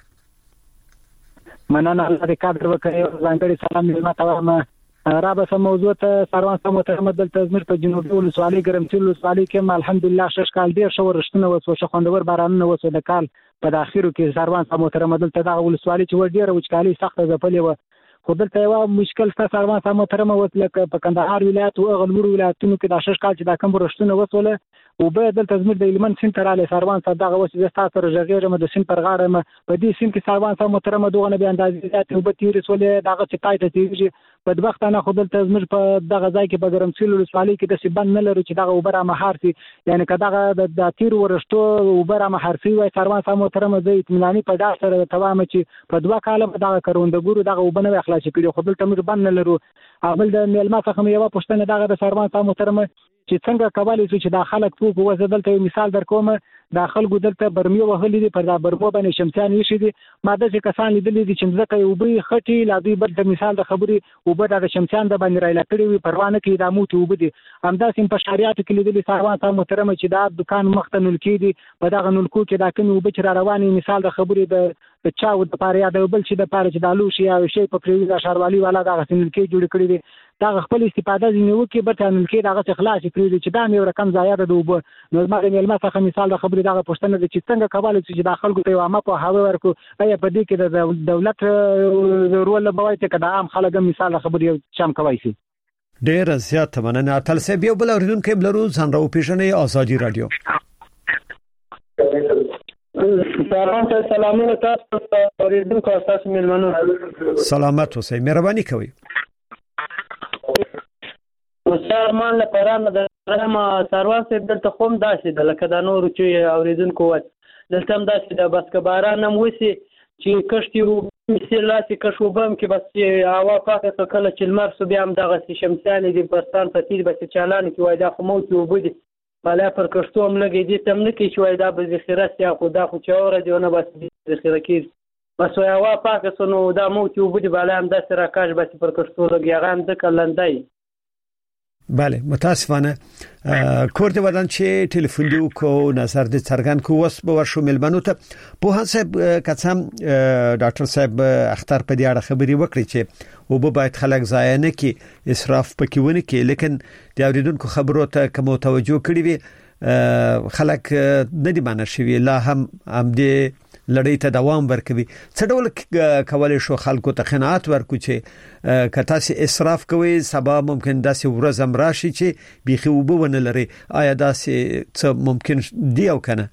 مننه الله دې قدر وکړي ځانګړي سلام دې ماته وایم را به سم موضوع ته سروان سم محترم دلته زمر په جنوبي ولسوالۍ ګرمسیر ولسوالۍ کې الحمدلله شش کال ډیر شو رښتونه وسو خوندور بارانونه وسو د کال په داخلو کې سروان سم محترم دلته د ولسوالۍ چې ور ډیر وچکالي سخته ځپلې و خو دلته یو مشکل ست سروان سم محترم وسله په کندهار ولایت او غلمور ولایتونو کې د شش کال چې د کم رښتونه وسوله او به دلته زمر د هلمند سین تراله سروان سم دغه وسه د تاسو رجغیره د سین پر غاړه په دې سین کې سروان سم محترم دوغه به اندازې زیات او به تیر سولې دغه چې پایته تیږي په دبختانه خو دلته زمر په دغه ځای کې په ګرمسیر ولسوالۍ کې د سبن نه لري چې دغه وبره مهارتي یعنی کداغه د تیر ورشتو وبره مهارتي وای سروان سم محترم د اطمینانی په داسه سره توامه چې په دوه کاله په دغه کروندګورو دغه وبنه اخلاص کړي خو دلته موږ بن نه لرو. اول د میلمه څخه یو پښتنه دغه د سروان سم محترم چې څنګه کولای شي چې د خلک په وځ دلته مثال درکوم د خلکو دلته برمیو وهلې دي پر دا برمو باندې شمسان وشي دي ماده چې کسان لیدلې دي چې ځکه یو به خټي لا دوی بل د مثال د خبري او به د شمسان د باندې راځي کړي وي پروانه کې د موت وبدي همدا سیم په شریعت کې لیدلې سروان سم محترم چې دا دکان مختنل کې دي په دغه نلکو کې دا کوم وب چې رواني مثال د خبري د د چاو د پاره یا د بل چې د پاره چې د لوشي او شی په پریوزه شاروالي والا دغه سیمل کې جوړ کړی دي دا خپل استفاده ځنیو کې به تنل کې دغه اخلاص پریوزه چې دا مې رقم ضایع ده وب نو ما د ملما څخه مثال د خبري دغه پښتنه د چې څنګه کولای شي چې د خلکو په عامه په هاوی ورکو ایا په دې کې د دولت رول به وایي چې د عام خلک مثال د خبري شام کوي شي. ډیر زیات مننه اتل صاحب یو بل اوریدونکو بلرو ځان راو پیژنې آزادي رادیو. سلام ته سلامونه تاسو ته اوریدونکو تاسو ملمنو سلامت اوسئ مهرباني کوي. وسار مان له پرانه د رحمه سروان سره دلته خوم داسې د لکه د نورو چې اوریدونکو وای دلته هم داسې د بس کباران هم وسی چې کشتي وو مثلاتي کشوبم کې بس هوا پاکه څو کله چې لمر سو بیا هم دغه شمسان دي پرستان په تیر بس چالان کې وای دا خو موت وبدي بالا پر کشتو هم لګي دي تم نه کې چې وای دا به ذخیره سیا خو دا خو چاوره دی نه بس ذخیره کې بس هوا پاکه سو نو دا موت وبدي بالا هم د سره کاش بس پر کشتو لګي هغه هم د کلندای. بله متاسفانه کور دې ودان چې ټلیفون دی کو نظر دې څرګند کو وس به ورشو ملمنو ته په حساب کڅم ډاکټر صاحب اختر په دې اړه خبري وکړي چې او به باید خلک ضایع نه کی اسراف پکې ونه کی لیکن د اوریدونکو خبرو ته کوم توجه کړی وي خلک نه دی مانه شوی لا هم هم دې لړۍ ته دوام ورکوي. څه ډول کولای شو خلکو ته قناعت ورکړو چې کته سي اسراف کوي سبا ممکن داسې ورځ هم راشي چې بيخي وبونه لري؟ آیا داسې څه ممکن دی او کنه؟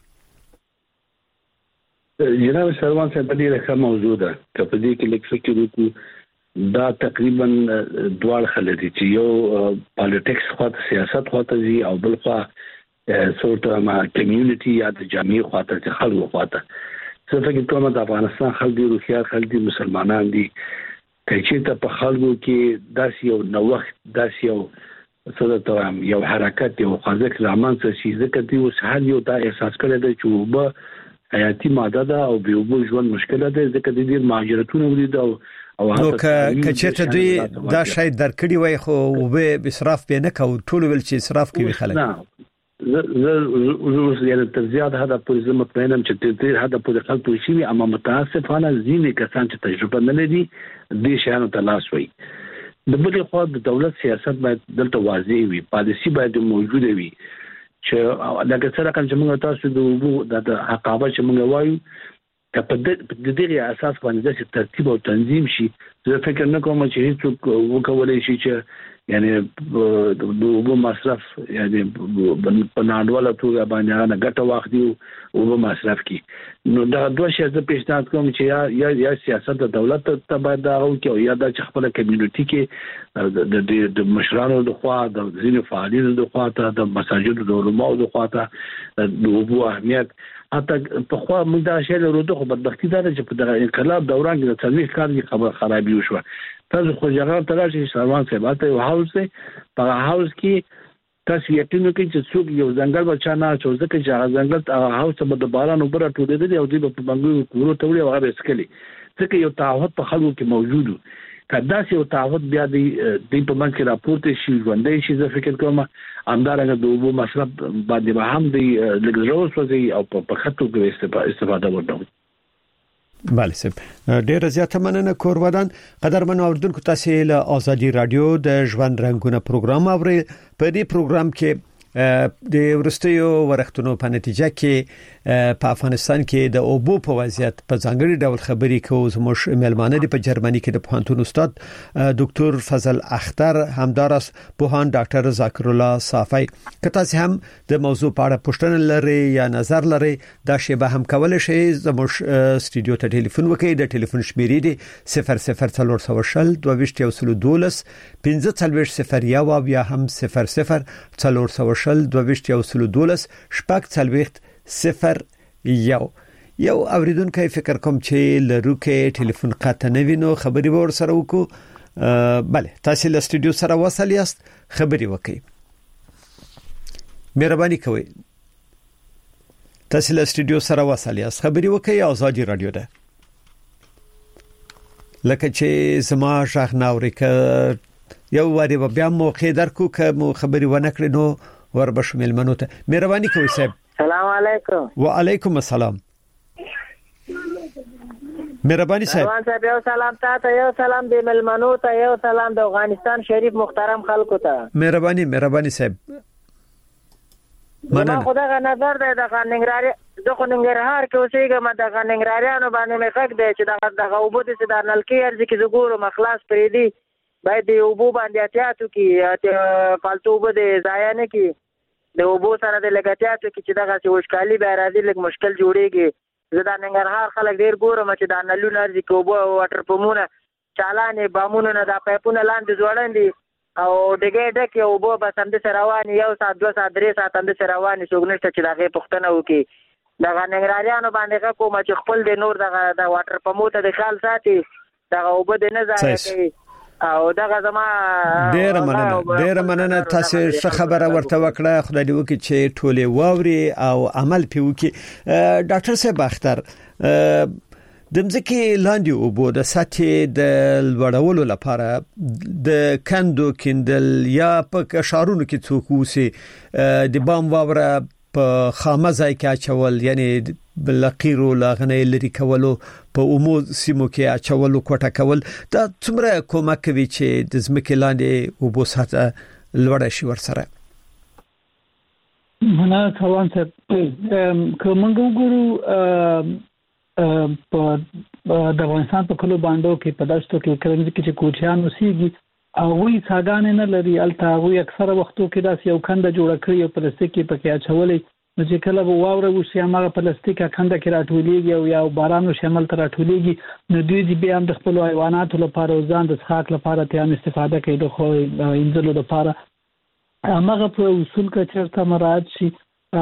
جناب سروان صاحب دې ښه موضوع ده چې په دې کې لیک فکر وکړو دا تقریبا دوه خلک دي چې یو پالیټکس خواته سیاست خواته دي او بل خوا سورت ما کمیونټي یا د جامعي خواته چې خلکو خواته څه فکر کوم د افغانستان خلک دي روخيار خلک دي مسلمانان دي چې ته په خلکو کې داسې یو نوښت داسې یو څه یو حرکت یو خوځښت زمان څه شي ځکه دی اوس هر یو دا احساس کړی دی چې وبه حیاتي ماده ده او به وبو ژوند مشکل ده ځکه د دې مهاجرتونه ولید او نو که چېرته دوی دا شاید درکړي وای خو وبه اسراف به نه کو ټول ول چې اسراف کوي خلک. زه زه یعنی تر زیات هدا پورې زه مطمئنم چې تیر هدا پورې خلک شي اما متاسفانه ځینې کسان چې تجربه نه لري دې شیانو ته لاس وي. د بل خو د دولت سیاست باید دلته واضح وي، پالیسی باید موجوده وي چې لکه څنګه چې موږ تاسو د وبو د عقابه چې موږ وایو که په دې اساس باندې د ترتیب او تنظیم شي. زه فکر نه کوم چې هیڅ وکولای شي چې یعنی د وبو مصرف یعنی په نړیواله توګه باندې هغه ګټه واخلي او وبو مصرف کی. نو دا دوه شی زه پیشنهاد کوم چې یا یا سیاست د دولت ته باید دا او کې یا د خپل کمیونټي کې د د مشرانو د خوا د ځینو فعالینو د خوا ته د مساجد د علماء د خوا ته د وبو اهمیت حتی په خوا موږ دا شی له روته خو بدبختی ده چې په دغه انقلاب دوران کې د څلوي کار کې خبر خرابي وشو. تاسو خو جګړه تراشي سروان صاحب ته یو هاوس دی په هاوس کې تاسو یقین وکړئ چې څوک یو ځنګل بچا نه چوز ځکه چې هغه ځنګل هاوس په د باران وبره ټولېدل او دی په بنګو کورو ته وړي او هغه اسکلي ځکه یو تعهد په خلکو کې موجود و. کدا چې یو تعهد بیا دی د په منځ کې راپورته شي ژوندې شي زه فکر کوم همدارنګه د وبو مصرف باندې به هم دی لګزروس وځي او په خطو کې استفاده وکړو. بله سب ډیر زیاته مننه کورودان. قدرمن اوردونکو تاسو له ازادي رادیو د ژوند رنگونه پروګرام اورئ. په دې پروګرام کې د ورستیو ورختونو په نتیجه کې په افغانستان کې د اوبو په وضعیت په ځانګړي ډول خبرې کوو. زموږ ملمانه دی په جرمني کې د پوهنتون استاد ډاکټر فضل اختر همدارس پوهان ډاکټر ذکر الله صافی. که تاسو هم د موضوع په اړه پوښتنه لرئ یا نظر لرئ دا شی به هم کولای شئ. زموږ استودیو ته ټلیفون وکړئ. د ټلیفون شمیرې دی صفر صفر څلور سو شل دوه ویشت یو سل دولس پنځه څلور صفر یو او یا هم صفر صفر څلور سو شل دوه ویشت یو سل دولس شپږ څلويخت صفر یو. یو اوریدونکو فکر کوم چې لروکه ټلیفون قطع نه وینو خبري ور سره وکړو. bale تاسو له استودیو سره وصل یاست خبري وکړئ. مهرباني کوئ تاسو له استودیو سره وصل یاست خبري وکړئ. ازادي رادیو ده لکه چې زما شاخ ناوریکه یو وری بیا موقع درکو که مو خبري ونه کړې نو ور بشمیل منو ته. مهرباني کوئ صاحب. السلام علیکم. وعلیکم السلام. مهرباني صاحب. روان صاحب یو سلام تاسو یو سلام د ملمنو ته یو سلام د افغانستان شریف محترم خلکو ته. مهرباني مهرباني صاحب. مننه. خدای نظر ده د ننګرهار د ننګرهار کې اوسېږم د ننګرهاریانو باندې مې حق دی چې د دغه وبو د نلکې ارزي کې زګورو مخلاص پرې دی باید د وبو باندې احتیاط وکړي فالتو وبو د ضایع نه کړي. د وبو سره د لګاتیاتو کې چې دغه چې وشکالي به راځي لږ مشکل جوړیږي. زه د ننګرهار خلک ډیر ګورم چې د نلونو ارزي کې وبو واټر پمونه چالانې بامونو نه د پایپونه لاندې ځوړندي او دغه ډکه وبو بس هم د روان یو سات دوه سات درې سات هم د روان شوګنشته چې دغه پښتنه وکي. دغه ننګرهاریانو باندې کوم چې خپل د نور دغه د واټر پموته د خیال ساتي دغه وبو د نه ضایع کوي او دغه زما ډیر مننه ډیر مننه. تاسو څه خبره ورته وکړه خدای دې وکړي چې ټوله واوري او عمل پیوکي. ډاکټر صاحب اختر د مځکې لاندې اوبو د سطح د لوړولو لپاره د کندو کندل یا په شارونو کې څوک وسی د بام واوره په خامه ځای کې اچول یعنی بلقیرو لاغنې لري کولو په عمو سیمو کې اچولو کوټه کول دا څومره کومک کوي چې د ځمکې لاندې اوبو سطح لوړ شي ورسره. مننه روان صاحب. کومنګ وګورو په د افغانستان په کلو باندې کې په داشتو کې کړنځ کې چې کوچیان اوسېږي او وی څاګان نه لري الته وی اکثره وختو کې داس یو کنده جوړ کړی او پلاستیک کې پکې اچولې نو چې کله به واوره وشي هغه پلاستیک کنده کې راټولېږي او یا باران شامل تر راټولېږي نو دوی دې بیا هم د خپل حیواناتو لپاره ځان د څښاک لپاره ته هم استفاده کوي د خو انځلو لپاره هغه په اصول کې چرته مراد شي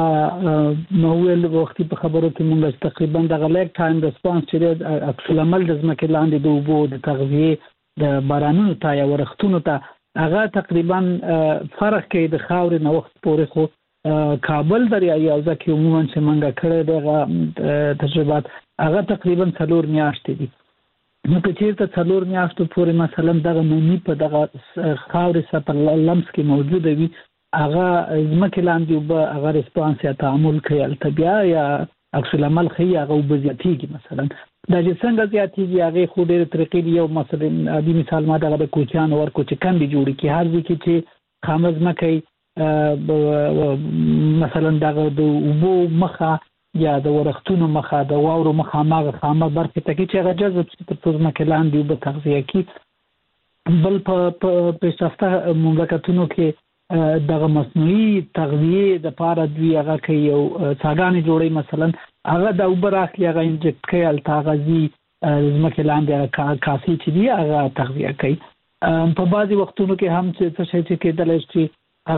نو ول وخت په خبرو کې موږ تقریبا د غلیک ټایم ریسپانس چې اکثر عمل د ځمکې لاندې د اوبو د تغذیه د بارانونو ته یا ورښتونو ته هغه تقریبا فرق کوي د خاورې نو وخت پورې خو کابل دریایي او ځکه عموما چې منګه کړې دغه تجربات هغه تقریبا څلور میاشتې دي نو که چیرته څلور میاشتو پورې مثلا دغه نومي په دغه خاورې سره لمس کې موجود وي هغه ځمکې لاندې وب هغه ریسپانس یا تعامل کوي التبیا یا عکس العمل کوي هغه وبزیاتیږي مثلا دا چې څنګه زیاتیږي هغه خو ډېر طریقې یو مثلا ابي مثال ما دغه د کوچیان ورکو چې کندي جوړي کی هر ځکه چې خامز مکه مثلا دغه د وبو مخه یا د ورښتونو مخه د واورو مخه ماغه خامه برخه ته کې چې هغه جذب چې په ځمکه لاندې وب تغذیه کی بل په پیشرفته مملکتونو کې دغه مصنوعي تغذیه د پاره دوی هغه کوي او څاګانې جوړي مثلا هغه د وبراخ هغه انجکټ کوي التغذی زمکه لاندې کافي چې دی هغه تغذیه کوي په بعضي وختونو کې هم څه شي چې کېدل شي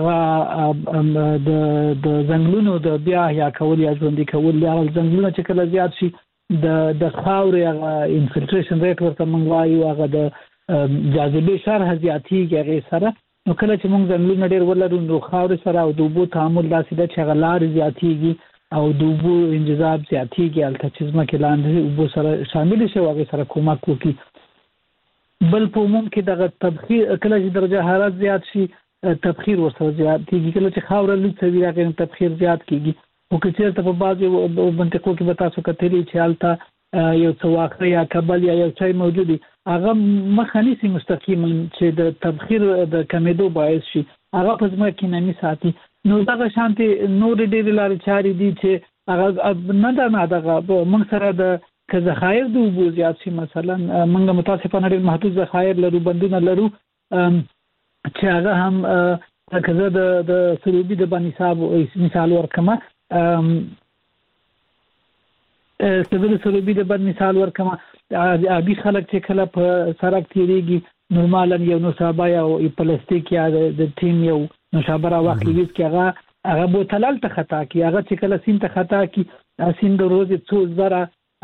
هغه د د زنګلونو د بیا یا کول یا ژوندۍ کول یا زنګلونو چې کله زیات شي د د خاورې هغه انفلټریشن ریټ ورته موږ وایو هغه د جاذبې شرح زیاتیږي هغه سره نو کله چې موږ زنګلونه ډېر ولرو نو خاورې سره او د اوبو تعامل داسې ده چې هغه لارې زیاتیږي او د اوبو انجذاب زیاتیږي البته چې ځمکې لاندې اوبو سره شامل شي او هغه سره کومک وکړي بل په عموم کې دغه تبخیر کله چې درجه حرارت زیات شي تبخیر ورسره زیاتیږي کله چې خاوره لږ وي هغه تبخیر زیات کیږي او که چېرته په بعضي منطقو کې به تاسو کتلی چې البته یو څه واخه یا کبل یا یو څه موجودي هغه مخه نيسي مستقیما چې د تبخیر د کمیدو باعث شي هغه په ځمکه کې نمی ساتي نو دغه شانتي نور ډېر لارې چاري دي چې هغه نه دا نه دغه موږ سره د که ذخایر د اوبو زیات شي مثلا موږ متاسفانه ډېر محدود ذخایر لرو بندونه لرو چې هغه هم کزه د د سروبي د باندې حساب مثال ورکمه سبب سروبي د باندې مثال ورکمه ابي خلک چې کله په سړک تیریږي نورمالا یو نوشابه یا پلاستیک یا د ټیم یو نوشابه واخلي چې هغه هغه بوتلل ته خطا کی هغه چې کله سین ته خطا کی سین د روز څو زره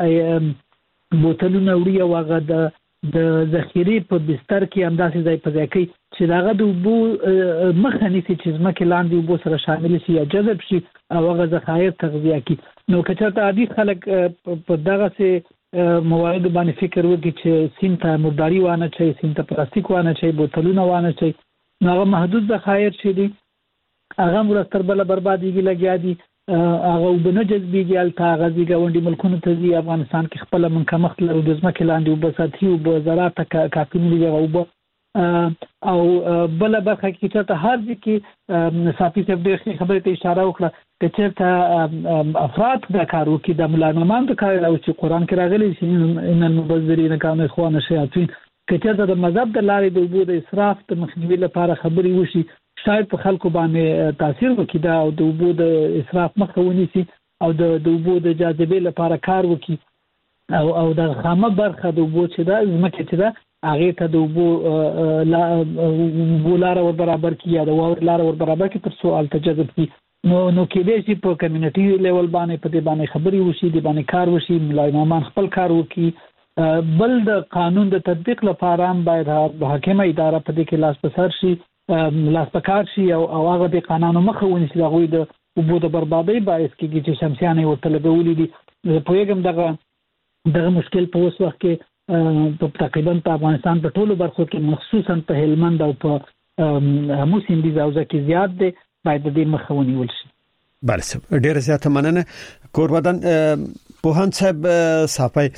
بوتلونه وړي او هغه د د ذخیره په بستر کې انداسې ځای په ځای کې چې داغه د وبو مخه نيسي چې ځمکه لاندې وبو سره شامل شي یا جذب شي او هغه ذخایر تغذیه کی نو که چېرته عادي خلک په دغه سه موارد باندې فکر وکړي چې سین ته مرداري وانه چي سین ته پلاستیک وانه چي بوتلونه وانه چي نو هغه محدود ذخایر شي دي هغه مرستر بل برباديږي لګیا دي هغه وبنه جذبيږي الته غزي غونډي ملکونو ته دي افغانستان کې خپل منکمخت لرو د ځمکې لاندې وبساتي او زراعت کافي نه او او بل برخه کې چې هر ځکه صافي څه د خبرې ته اشاره وکړه چې چېرته افراد د کارو کې د ملایمان د کار او چې قران کې راغلي چې ان المبذرین کانوا اخوان الشیاطین چې چېرته د مذهب د لارې د وبو د اسراف د مخنیوي لپاره خبرې وشي شاید په خلکو باندې تاثیر وکړي دا او د وبو د اسراف مخه ونیسي او د وبو د جاذبې لپاره کار وکړي او او د خامه برخه د وبو چې دا زمکه چې دا هغه ته د وبو لا ولاره ور برابر کیه دا ور لاره ور برابر کی تر سوال تجذب کی نو نو کې دې چې په کمیونټي لیول باندې په دې باندې خبري وشي دې باندې کار وشي ملایمان خپل کار وکړي بل د قانون د تطبیق لپاره هم باید حاکمه اداره په دې کې لاس پسر شي لاس پکار شي او هغه د قانونو مخه ونیسي د غوي د وبو د بربادي باعث کیږي چې شمسيانې ورته لګولې دي په یوګم دغه دغه مشکل په اوس وخت کې په تقریبا په افغانستان په ټولو برخو کې مخصوصا په هلمند او په همو سیندیز او ځکه زیات دي باید د مخه ونیول شي بله ډیره زیاته مننه کوربدان پوهان صاحب صافي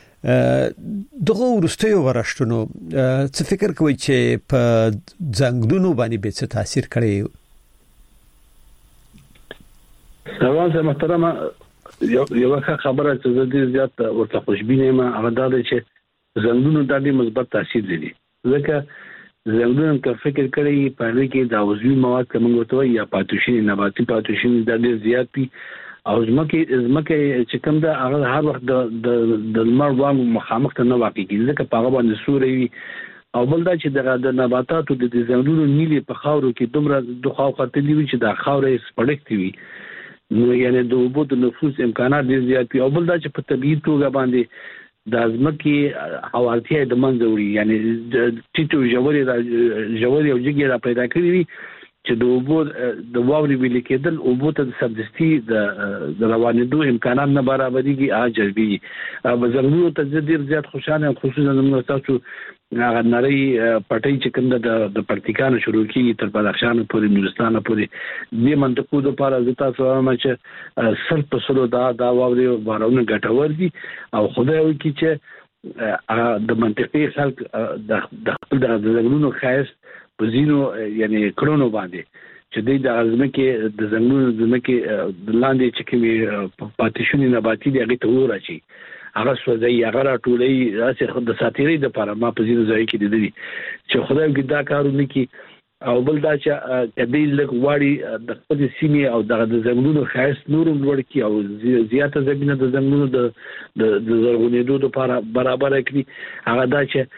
دغه ورستیو ورشتونو څه فکر کوي چې په ځنګلونو باندې به څه تاثیر کړی سلام محترمه یو یو خبره چې د دې زیات ورته خوشبینه ما هغه دا چې زنګونو د دې مثبت تاثیر لري ځکه زنګونو که فکر کړی په لږ کې د عضوي مواد کوم ورته یا پاتوشین نباتي پاتوشین د ډېر زیات دي او ځمکه ځمکه چې کوم دا هغه هر وخت د د لمر وړاندې مخامخ ته نه واقع کیږي ځکه په هغه باندې سوري او بل دا چې د نباتاتو د زنګونو نیلې په خاورو کې دومره د خاو خاطرې وي چې د خاورې سپړکتي وي نو یعنی د اوبو د نفوذ امکانات ډیر زیات دي او بل دا چې په طبيعي توګه باندې د ځمکې حوالتیا د منځوري یعنی ټیټو جوړې جوړې او جګې را پیدا کړې وي چې د اوبو د واوري ویل کېدل اوبو ته سبزستی د روانېدو امکانات نه برابرېږي اجربي او زموږ ته ډیر زیات خوشاله خصوصا موږ تاسو هغه نری پټي چې کوم د د پرتګال شروع کیږي تر بدخشان پورې نورستان پورې دې منطقو د پاره د تاسو هم چې سر په سلو دا دا واوري بارونه ګټور دي او خدای وکړي چې د منطقي خلک د د زمونو خاص په زینو یعنی کړونو باندې چې د ازمکه د زنګونو ځمکه د لاندې چې کومي پاتیشونی نباتي دی هغه ته ورچی هغه سوځي هغه راټولي راسه د ساتيري د لپاره ما په زینو ځای کې دي چې خدای دې دا کارونه کوي او بل دا چې کدی لک واړی د خپل سیمه او د زنګونو خاص نورم لوړ کی او زیاته زمينه د زنګونو د د زرغونېدو لپاره برابر کړي هغه دا چې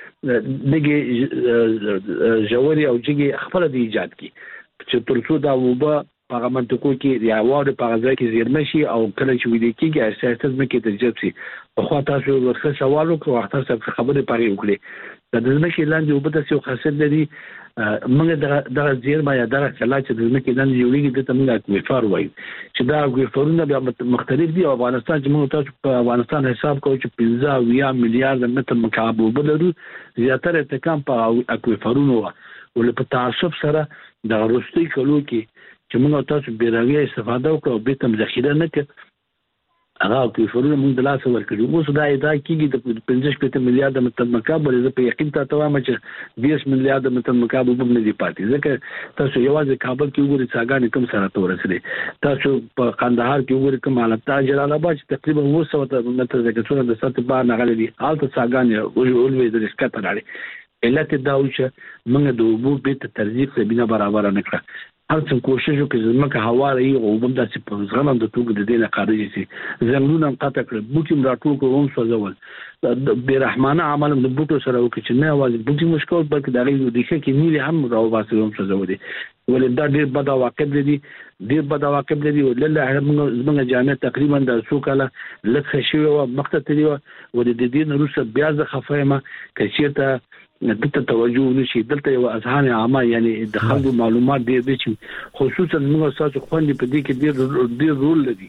دغه جوړي او جګي خپل د ایجاد کی چې ترڅو دا وبا په منطقو کې یا واړه په ځای کې زیرمه شي او کله چې ویل کېږي اساسات مکه تجربه شي په خوا تاسو ورخه سوال وکړو وخت تاسو خبره پاره وکړي د دې مکه لاندې وبته څه خاصیت لري موږ د د زیرمه یا د کلا چې د مکه لاندې جوړیږي د تمنګ اکویفر وایي چې دا اکویفرونه بیا مختلف دي او افغانستان چې موږ تاسو په افغانستان حساب کوو چې پنځه میلیارډ متر مکعب وبلرو زیاتره تکام په اکویفرونو ول په تعصب سره د روستي کلو کې چې موږ تاسو بیرغه استفاده وکړو به تم ذخیره نه کړ هغه کې فرونه موږ د لاس ورکړو اوس دا ادعا کیږي د پنځه میلیارډ متر مکعب ولې په یقین ته وایم چې بیس میلیارډ متر مکعب وب نه دی پاتې ځکه تاسو یوازې کابل کې وګورئ څنګه کوم سره تورسلې تاسو په قندهار کې وګورئ کوم حالت تا جلال آباد تقریبا اوه سوه متر ځکه د سات بار نه غلي حالت څنګه اولوي د رسکته راړي علت دا و چې موږ د وبو به ترجیح زمينه برابر نه کړه هر څه کوشش وکړو چې زمکه هوا لري او بم داسې په ځغلم د توګه د دې نه قاعده شي زمونږ هم قطع کړ بوټیم راټول کوو هم سوځول د بیرحمانه عمل د بوټو سره وکړي چې نه واځي بوټي مشکل بلکې د غي د ښه کې نیل هم راو باسي هم سوځول دي ولې دا ډېر بد واقع دي ډېر بد واقع دي ولله زمونږ جامع تقریبا د څو کاله لکه شوی او مختتلی و د دې نه روسه بیا ځ خفایمه کچېته دته توجه نشي دلته یو اذهان عامه یعنی د خلکو معلومات ډېر دي چې خصوصا موږ تاسو خوندې په دې کې ډېر ډېر رول لري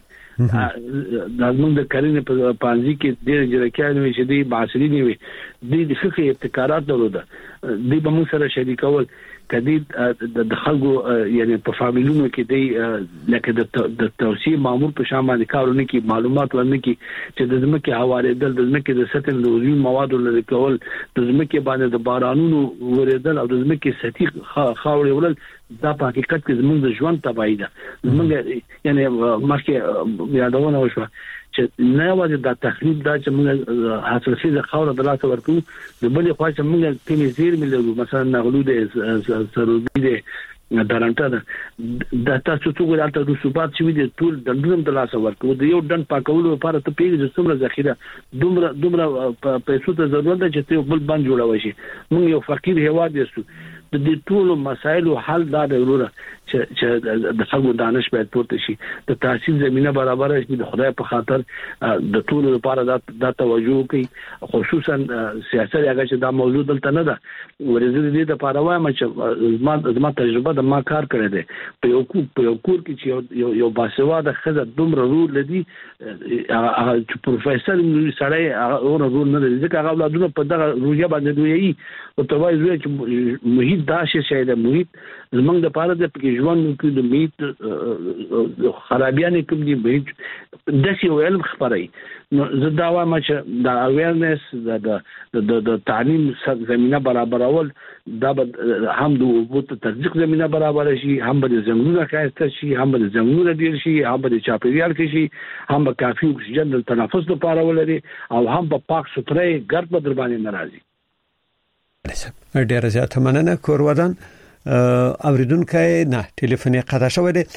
د موږ د کارینه په پانځي کې ډېر جرکیان وي چې د معاصرین وي د فقهي ابتکارات درلوده د به موږ سره شریکول کدی د خلکو یعنی په فامیلونو کې دی لکه د توصیه مامور په شامل کارونه کې معلومات ورنه کې چې د زمکه حواله دل د زمکه د سطح د وزن مواد لري کول د زمکه باندې د بارانونو ورېدل او د زمکه سطح خاورې ورل دا په حقیقت کې زموږ د ژوند تبعیض ده زموږ یعنی مخکې یادونه وشوه چې نه واځي د تخریب دا چې موږ حاصل شي د خاور د لاس ورکو د بلې خوا چې موږ کمی زیر ملو مثلا نغلو د سرودي د دارانټه د تاسو څو ګرالته رسوبات چې وي د ټول دندوم د لاس ورکو د یو دن پاکولو لپاره ته پیږي چې څومره ذخیره دومره دومره پیسو ته ضرورت ده چې یو بل باندې جوړوي شي موږ یو فقیر هواد یو د دې ټول مسایلو حل دا دی وروره چې چې د خلکو دانش باید پورته شي د تحصیل زمينه برابر شي د خدای په خاطر د ټول لپاره دا توجه کوي خصوصا سیاست هغه چې دا موضوع دلته نه ده ورزه دې د لپاره وایم چې زما زما تجربه د ما کار کړی دی په یو کو په یو کور کې چې یو یو باسواده خزه دومره رول لدی هغه چې پروفیسور سړی هغه رول نه لري ځکه هغه اولادونه په دغه روزه باندې دوی او توای زوی چې محیط دا شي د محیط زمونږ د پاره د پکې ژوند کې د محیط خرابیان کوم دي به د سی علم خبري نو زه دا وایم چې د اویرنس د د تعلیم زمينه برابرول دا هم د وبوت تطبیق زمينه برابر شي هم د زمینونو خاصه شي هم د زمینونو ډیر شي هم د چاپیریال کې شي هم کافي اکسیجن د تنفس لپاره ولري او هم په پاک ستري ګرد په دربانې ناراضي. ډیر زیات مننه کور ودان اوریدونکو نه ټلیفون قطع شوی دی.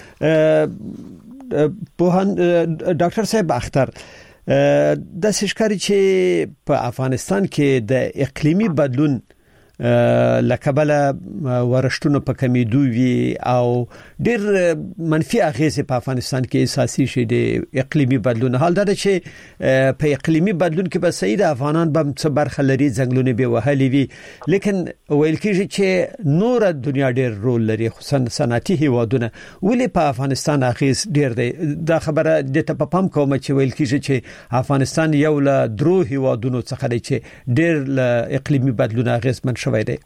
په ډاکټر صاحب اختر د سشکاري چې په افغانستان کې د اقلیمی بدلون لکبل ورشتونو په کمیدو وی او ډیر منفي اغیزې په افغانستان کې اساسي شي د اقلیمی بدلون. حال دا چې په اقلیمی بدلون کې به سید افغانان به څه برخه لري ځنګلونه به وهلي وي لیکن ویل کېږي چې نور دنیا ډیر رول لري خصوصا صنعتي هیوادونه ولې په افغانستان اغیز ډیر دی. دا خبره د ته په پام کوم چې ویل کېږي چې افغانستان یو له درو هیوادونو څخه دی چې ډیر له اقلیمی بدلون اغیز من شوی دی.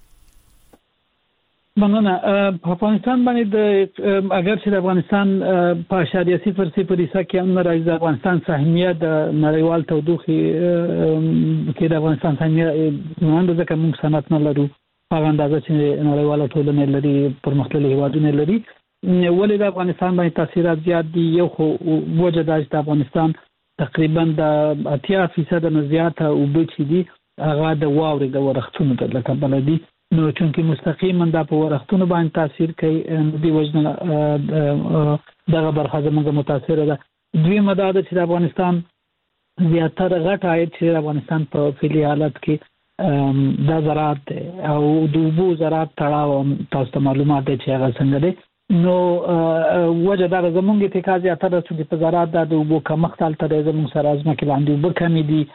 مننه. په افغانستان باندې د اگر چې د افغانستان په اشاریه صفر صفر حصہ کې هم راځي د افغانستان سهمیه د نړیوال تودوخې کې د افغانستان سهمیه نوماند ځکه موږ صنعت نه لرو په اندازه چې نړیواله ټولنه لري پرمختللي هیوادونه لري ولې د افغانستان باندې تاثیرات زیات دي. یو خو وجه دا چې د افغانستان تقریبا د اتیا فیصد نه زیاته اوبه چې دي هغه د واورې د ورښتونو د لکه بلدي نو چې مستقیما د په ورښتونو باندې تاثیر کوي د وجنه دغه برخه زموږ متاثر ده. دوی مدد چې د افغانستان زیاتره غټ عاید چې د افغانستان په فعلی حالت کې د زراعت او د اوبو زراعت تړاو تاسو ته معلومات دي چې هغه څنګه دي نو وجه دا زموږ اتکا زیاتره چې په زراعت د اوبو کمښت تل زموږ سره ازمه کې لاندې اوبه کمی دي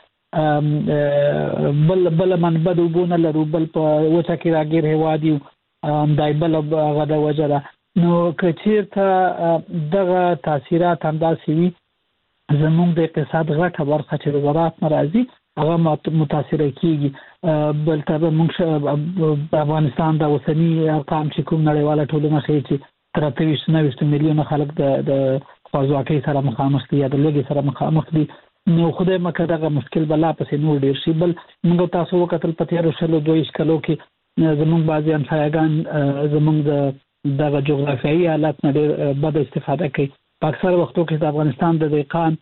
بل بل منبع وبونه لرو بل په وچه کې راګیر هوادي دای بل هغه د وجره نو کچیرته دغه تاثیرات انداسي وي زموږ د اقتصاد غټه برخه چې زراعت ناراضي هغه متاثر کیږي. بل تر موږ په افغانستان د وسنی ارقام چې کوم نړیواله ټولنه ښیي چې تر اتهویشت نوي میلیونه خلک د خوځواکۍ سره مخامخ دي یا د لوګي سره مخامخ دي نو خدای مکه دغه مشکل بلا پسې نور ډیر شي. بل موږ تاسو وکتل په تیر شلو دوه کلو کې زموږ بعضي انفایګان زموږ د دغه جغرافیایي حالت نه ډیر بد استفاده کوي. په اکثر وختو کې د افغانستان د دهقان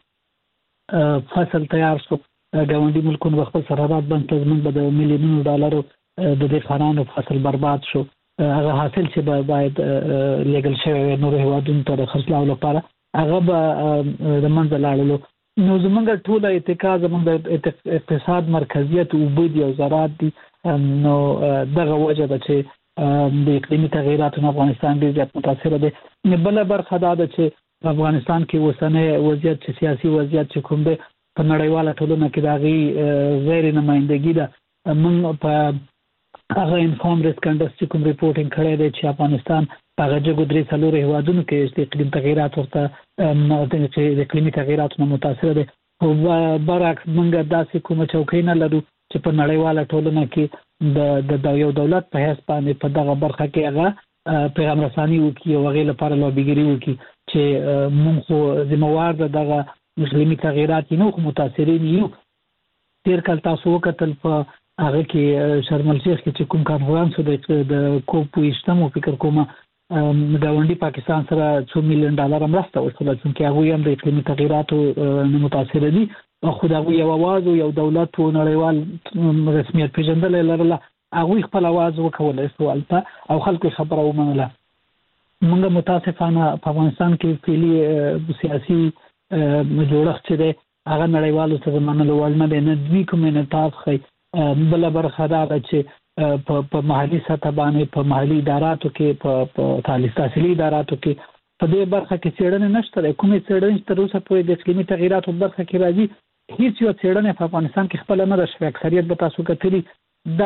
فصل تیار شو ګاونډي ملکونو خپل سرحدات بند تضمین د میلیونونو ډالرو د دهقانانو فصل برباد شو. هغه حاصل چې باید لیګل شوی نور هیوادونو ته خرڅلاو لپاره هغه به د منځ لاړلو. نو زمونږ ټول اتکا زمونږ د اقتصاد مرکزیت او بودی او زراعت دي نو دغه وجه ده چې د اقلیمي تغیراتو افغانستان ډیر زیات متاثر دي. بل برخه دا ده چې افغانستان کې اوسنۍ وضعیت چې سیاسي وضعیت چې کوم دی په نړیواله ټولنه کې داغي غیر نمائندګي ده. موږ په هغه انفارم ریسک انډستری کوم ریپورټینګ کړی دی چې افغانستان هغه جګو درې څلور هیوادونو کې د اقلیم تغیرات ورته چې د اقلیمي تغیراتو نه متاثر دي او برعکس موږ داسې کومه چوکۍ نه لرو چې په نړیواله ټولنه کې د یو دولت په حیث باندې په دغه برخه کې هغه پیغام رساني وکړي او هغه لپاره لوبیګری وکړي چې موږ خو ذمہوار دغه اقلیمي تغیرات نه خو متاثرین یو. تیر کال تاسو وکتل په هغه کې شرم الشیخ کې کوم کانفرنس د کوپ ویشتمو فکر کومه گاونډي پاکستان سره څو میلیون ډالر مرسته ورسوله چې هغه هم د اقلیمي تغیراتو نه متاثر دي او خدای یو आवाज او یو دولت او نړیوال رسمیت پیژندل لرله هغه خپل आवाज وکول سوال ته او خلکو خبره ومنله. موږ متاسفانه په افغانستان کې فعلی سیاسي جوړښت چې دی هغه نړیوالو سره منلو وړ نه دی نه دوی کوم انعطاف خي. بل برخه دا چې په محلي سطح باندې په محلي اداراتو کې په تعلیمي تحصیلي اداراتو کې په دې برخه کې څېړنې نشته. کومې څېړنې تر اوسه پورې د اقلیمي تغیراتو برخه کې راځي هیڅ یو څېړنه په افغانستان کې خپل نه ده شوې. اکثریت به تاسو کتلی دا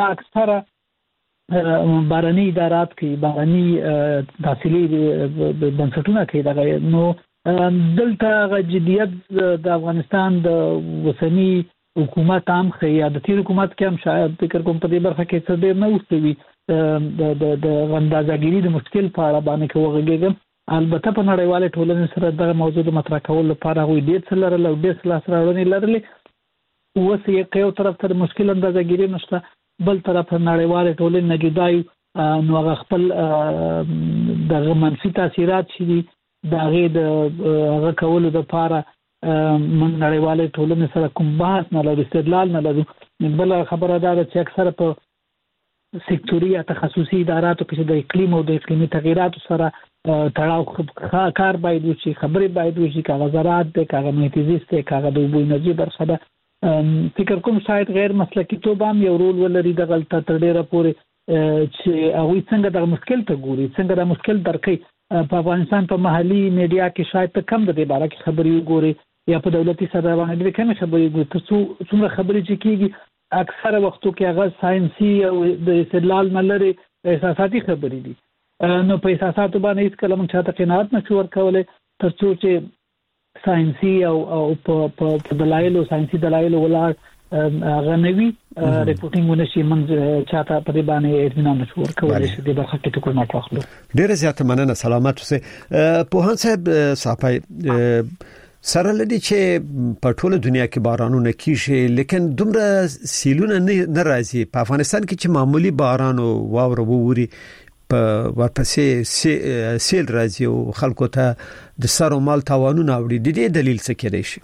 اکثره بارني ادارات کې بارني تحصیلي بنسټونه کې دغه نو دلته جديت د افغانستان د وسنی حکومت هم خیا د تیر حکومت کې هم شاید فکر کوم په دې برخه کې څه ډیر نه وستوي د د د غندازګری د مشکل په اړه باندې کوغږم. البته په نړیواله ټولنې سره دغه موضوع د مطرح کولو لپاره غوډ ډیر څه لرل او ډیر څه لاسرانه لرل. اوس یو طرف ته مشکل اندازګری نشته، بل طرف نړیواله ټولنې نګیدای نو هغه خپل د منفي تاثیرات چې د هغه د هغه کولو لپاره من نړیواله ټولنې سره کوم بحث نه لري، استدلال نه لري. بل خبره ده چې اکثره په سکتوري یا تخصصي اداراتو کې د اقلیم او د اقلیمي تغیراتو سره تړاو کار باید وشي، خبرې باید وشي، کاغذ زراعت د کاغذ محیط زیست د کاغذ د اوبو انرژي برخه ده. فکر کوم شاید غیر مسلکی توب هم یو رول ولري د غلطه تر ډیره پورې چې هغه څنګه د مشکل ته ګوري، څنګه د مشکل درکې. په افغانستان په محلي میډیا کې شاید ته کم د دې باره کې خبرې وګوري یا په دولتي سره باندې ډېر کم خبرې وګوري. تاسو څومره خبرې چې کیږي اکثره وختو کې هغه ساينسي او د استدلال نه لري احساساتي خبرې دي. نو په احساساتو باندې هیڅ کله موږ چاته قناعت نشو ورکولای تر څو چې ساينسي او او په دلایل او ساينسي دلایل ولاړ غنوي ریپورتینګ ونشي موږ چاته په دې باندې اطمینان نشو ورکولای چې د برخه کې ټکو نه واخلو. ډېر زیات مننه، سلامت اوسئ. په هان صاحب صاحب سره لدی چې په ټوله دنیا کې بارانونه کیږي لیکن دومره سیلونه نه راځي. په افغانستان کې چې معمولی باران او واوره ووري په ورپسې سیل راځي او خلکو ته د سر او مال تاوانونه اوري. د دې دلیل څه کېدای شي؟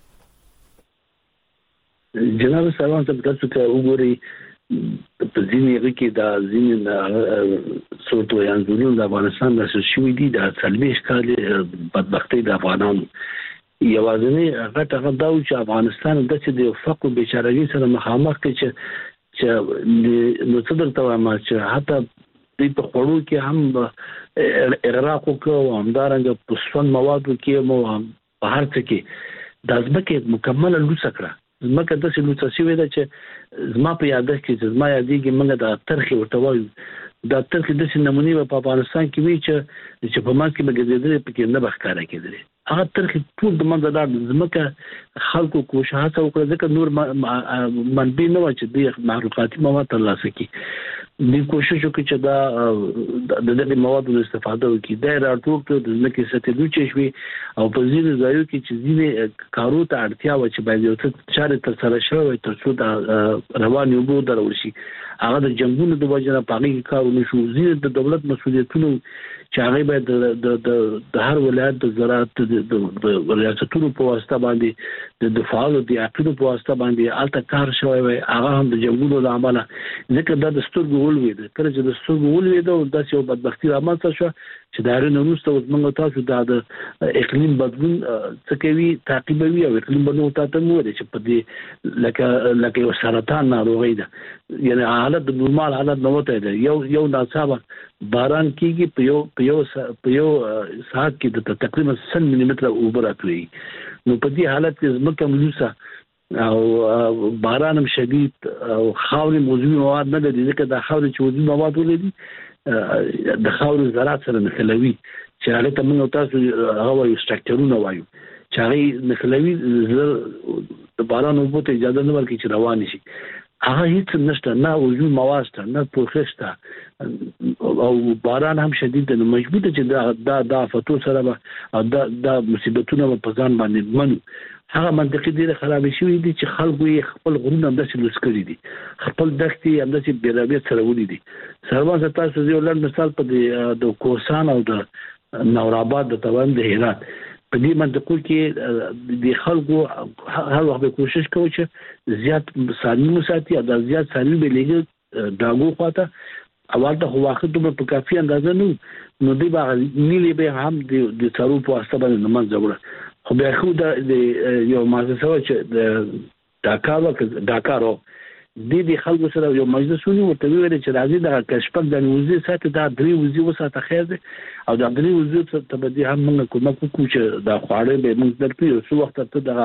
جناب سلام ته تاسو ته وګورئ په ځینې کې دا ځینې صورت او انځورونه د افغانستان د شوې دي د څلويش کال بدبختی د افغانانو یوازې غټه غدا او چې افغانستان د څه د فقر او بیچارهګۍ سره مخامخ کې چې چې نو څه درته وایم چې حتی د په خورو کې هم اغراق وکړو، همدارنګه په سون موادو کې مو په هر څه کې د ځمکې مکمله لوڅ کړه. ځمکه د څه لوڅ شوې ده چې زما په یاد کې چې زما یادېږي موږ د ترخي ورته وایو. د ترخي د څه نمونه په افغانستان کې وی چې چې په ما کې به ګرځېدل پکې نه بخکاره کېدل. هغه ترخي ټول د منځ د ځمکه خلکو کوشش هڅه وکړه ځکه نور منبع نه و چې د مخلوقاتي مواد ترلاسه کړي. د کوشش وکړي چې دا د دغه موادو استفاده وکړي. دا راټول کړ د ځمکې سطح لوچې شوي او په ځینو ځایو کې چې ځینې کارو ته اړتیا و چې باید یو څه چارې تر سره شوی تر څو د رواني اوبو درول شي. هغه د جنگونو د وجه نه پاغي کار ونشو. ځینې د دولت مسؤلیتونو چې هغه باید د د د هر ولایت د زراعت د ریاستونو په واسطه باندې د دفاع او د عقیدو په واسطه باندې الته کار شوی وي. هغه هم د جنگونو د عمله ځکه دا د سترګو ولوي کله چې د سترګو ولوي دا د یو بدبختی رامنځته شو چې دا رنه نوسته وزمنګ تاسو د اقلیم بدلون څه کوي تعقیبوي او اقلیم بدلون ته مو دي چې په دې لکه لکه یو سرطان ناروغي ده. یعنی حالت د نورمال حالت نه وته ده. یو یو ناڅاپه باران کیږي په یو په یو په یو ساعت کې د تقریبا سل ملي متر اوبه راکوي. نو په دې حالت کې زمکه ملوسه او باران هم شدید او خاورې موضوعي مواد نه لري ځکه د خاورې چې موضوعي مواد ولري د خاورې زراعت سره نښلوي چې هغه ته موږ تاسو هغه وایو سټرکچرونه وایو چې هغه نښلوي د باران اوبو ته اجازه نه ورکړي چې روان شي. هغه هیڅ نشته، نه وجود مواد شته، نه پوښښت او باران هم شدید دی. نو مجبور دي چې دا د آفتو سره به دا د مصیبتونو په ځان باندې منو. هغه منطقي دي خراب شي دي چې خلکو یې خپل غرونه هم داسې لسکري دي، خپل دښتې هم داسې بیرابیر سره ولې دي. سروان تاسو یو لړ مثال په د کوسان او د نورآباد د توان د هرات په دې منطقو کې د خلکو هر وخت کوشش کوي چې زیات سالم ساتي او د زیات سالم به لګي داغو خواته اول ته واخد په کافي اندازه نو نو دی به نیلې به هم د څارو په واسطه باندې نماز جوړه. خو بیا خو د یو مؤسسه چې د ډاکار ډاکارو د دې خلکو سره یو مجلس ونیو ورته ویل چې راځي د کشپک د وزیر ساتي دا درې وزیر وساته خیر دی او دا درې وزیر ته به دې هم موږ کومه کوو چې دا خواړه به موږ درکړو څو وخت ته د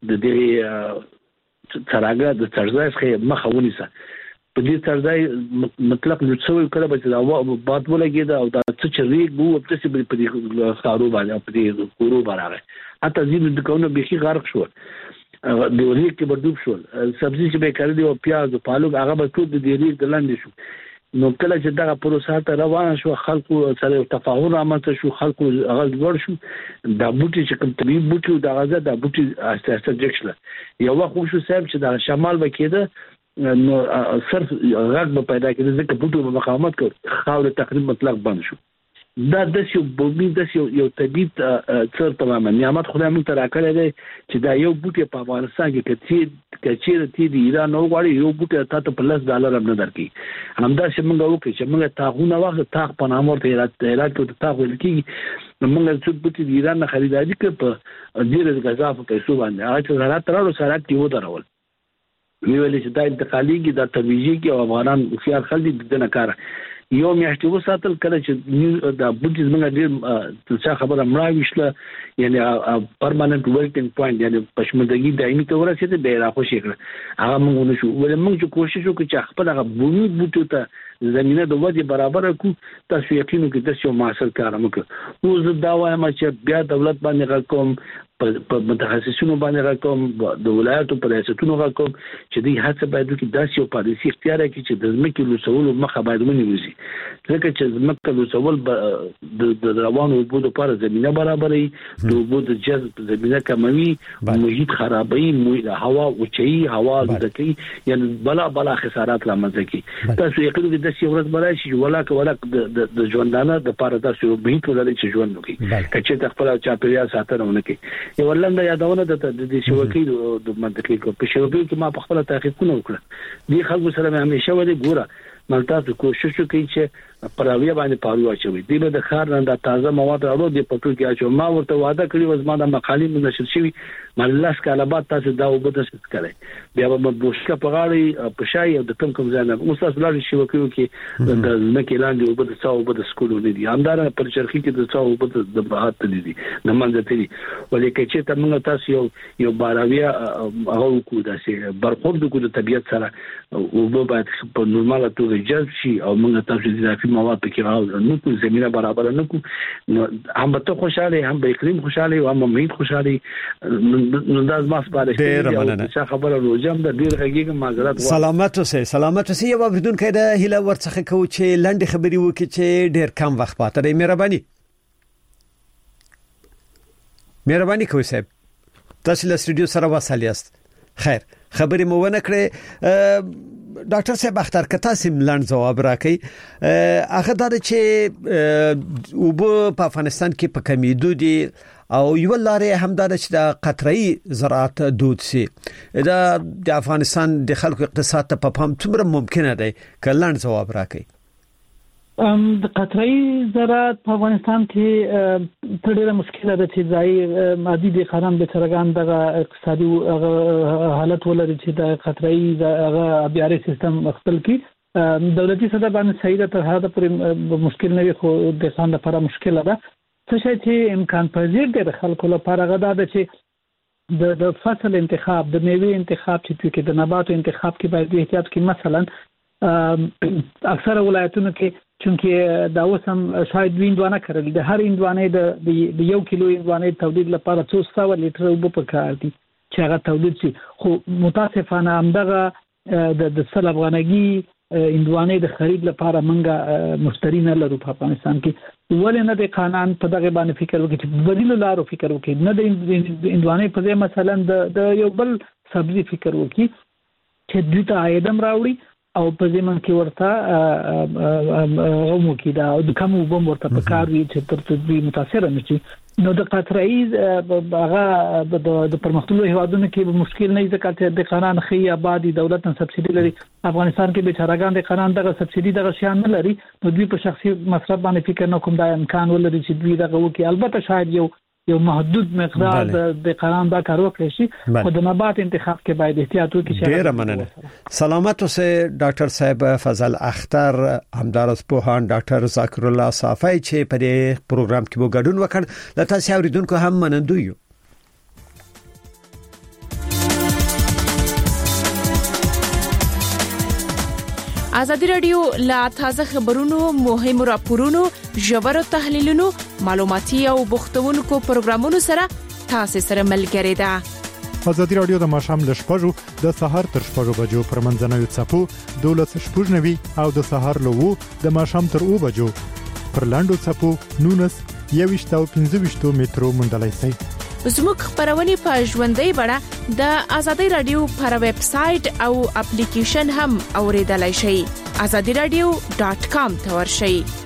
دې څراغه د څرځای څخه مخه ونیسه. په دې څرځای مطلق لڅوي کړه چې دا باد ولګي دا او دا څه چې ریګ وو په څه په دې خارو باندې په دې کورو باندې حتی ځینې د کوونه بيخي غرق شو د ریګ کې بردوب شو. سبزي چې به کړی دی او پیاز او پالو هغه به ټول د دې ریګ لاندې شو. نو کله چې دا پروسه ته روان شو خلکو سره تفاهم رامنځته شو خلکو هغه ور شو دا بوټي چې کوم طبي بوټي دا غزه دا بوټي اساسه اساسه جکشله یو وخت شو صاحب چې دا شمال وکیده نو صرف غږ به پیدا کېده ځکه بوټو په مقاومت کې خاور تقریبا مطلق بند شو دا د یو بوبي د یو طبيب څر تماما نعمت خدای موږ ته راکړی دی چې دا یو بوټي په افغانستان کې کچې کچې تی دی ایران نو غواړي یو بوټي تاسو په لس ډالر هم نه درکې همدا چې موږ وکړو چې موږ تاغونه واخله تاغ په نامور ته راځي ته تاغ ولکې موږ څو بوټي د ایران نه خریداري کړ په ډیر غذا په پیسو باندې هغه چې زړه ترلو سره کې و درول ویل چې دا انتقاليږي دا تبيجي کې او افغانان خيار خلدي د نه کار یو میاشتې وساتل کله چې دا بوټي زمونږ ډیر څه خبره مړه وشله یعنی پرماننت ورکینګ پوینټ یعنی پښمندګي دایمي ته ورسېده به راخوشي کړ هغه موږ ونه شو ولې موږ چې کوشش وکړو چې خپل هغه بومي بوټو ته زمينه د ودی برابر کو تاسو یقین وکړئ چې یو معاصر کار وکړو او زه دا وایم چې بیا دولت باندې راکوم په متخصصینو باندې راکوم د ولایتو په ریاستونو راکوم چې دوی هڅه باید وکړي داسې یو پالیسي اختیار کړي چې د ځمکې لوڅولو مخه باید ونیول شي ځکه چې ځمکه لوڅول د روانو اوبو لپاره زمینه برابرې د اوبو د جذب زمینه کموي محیط خرابوي هوا اوچي هوا لدکي یعنی بلا بلا خسارات لامنځ کوي تاسو یقین دې د سیورت برای شي ولا ولا د ژوندانه د لپاره تاسو به ټول چې ژوند وکړي کچې خپل چاپیریال ساتنه ونکړي یو ولنده یادونه د دې شوکې د منطقي کو په شوکې کې ما په خپل تحقیقونه وکړه دي خلکو سره مې همیشه ولې ګوره ملتاسو کوشش وکړي چې پراوی باندې پارو اچوي دی به د خار نه د تازه مواد راوړو د پټو کې اچو ما ورته وعده کړی و زما د مقالې نشر شوی مله سکاله بعد تاسو دا وبد څه کړی بیا به بوشکه په غاړي په شای او د کم کم ځای نه اوس تاسو لاري شوکې کې د مکه لاندې وبد څو وبد سکول نه دي همدار پر چرخي کې د څو وبد د بهات دي دي نه منځ ته دي ولې چې ته موږ تاسو یو یو باراویا هغه کو داسې برخورد کو د طبيعت سره او په باید په نورماله توګه جذب شي او موږ تاسو د مواد پکې راو نو کو زمينه برابر نه کو هم ته خوشاله هم به اقلیم خوشاله او هم محیط خوشاله نو داس ما سپارښت کوي چې خبره روزم د ډیر غږیږي معذرت سلامت اوسه سلامت اوسه یو اوریدون کده هله ورڅخه کو چې لنډ خبري وکړي چې ډیر کم وخت پاتې دی مهرباني مهرباني کوئ صاحب تاسو له سټوډیو سره وصل یاست خیر خبرې مو ونه کړې ډاکټر صاحب اختر کته سیم لاند جواب راکړي هغه دا چې وب په افغانستان کې په کمیدو دي او یو لارې هم دا چې د قطري زراعت دود سي دا د افغانستان د خلکو اقتصاد ته په پام څومره ممکنه دی کلاند جواب راکړي ام د قطري زراعت په افغانستان کې ډېره مشکله ده چې ځای مادي د خرام به ترګان د اقتصادي حالت ولري چې د قطري هغه بیاري سیستم خپل کې دولتي سطح باندې صحیح ده تر هغه پورې مشکل نه وي خو د خان لپاره مشکله ده څه شي چې امکان پذیر دی د خلکو لپاره غدا ده چې د د فصل انتخاب د میوه انتخاب چې کې د نباتو انتخاب کې باید احتیاط کې مثلا اکثر ولایتونو کې چونکه دا وسم شاید ویندوانه کړل د هر اندوانه د یو کیلو اندوانه تولید لپاره څو سو لیټر اوبه پکار دي چې هغه تولید شي خو متاسفانه همدغه د سل افغانګي اندوانه د خرید لپاره منګه مشتری نه لرو په افغانستان کې ولې نه د قانون په دغه باندې فکر وکړي چې بدیل لارو فکر وکړي نه د اندوانه په ځای مثلا د یو بل سبزی فکر وکړي چې دوی ته عاید راوړي او په زمون کې ورته غومو کې دا د کوم وبم ورته په کار وی چې تر څو متاثر نشي نو د قطري هغه د پرمختللو هیوادونو کې مشکل نه ځکه چې د قانون خي آبادی دولت نه سبسيډي لري افغانستان کې بیچارهګان د قانون دغه سبسيډي دغه شیان نه لري نو دوی په شخصي مصرف باندې فکر نه کوم دا امکان ولري چې دوی دغه وکي البته شاید یو یو محدود مقدار د قانون دا کار وکړي شي خو د نبات انتخاب کې باید احتیاط وکړي ډیر مننه سلامت اوسه ډاکټر صاحب فضل اختر همدارس پوهان ډاکټر ذکر الله صافی چې په دې پروګرام کې وو ګډون وکړ لته تاسو اوریدونکو هم منندو یو ازادي رادیو لا تازه خبرونو مهم راپورونو ژور تحلیلونو معلوماتي او بوختونکو پروګرامونو سره تاسو سره ملګری ده ازادي رادیو د ماښام ل شپږو د سهار تر شپږو بجو پر منځنوي څپو دولس شپږنوي او د سهار له وو د ماښام تر اوو بجو پر لاندو څپو نونس یويشت او پنځه ویشت میټرو مونډلای شي. زموږ خبرونه په ژوندۍ بڼه د ازادي رادیو پر ویب سټ او اپلیکیشن هم اوریدلای شئ. azadi radio dot com ته ورشئ.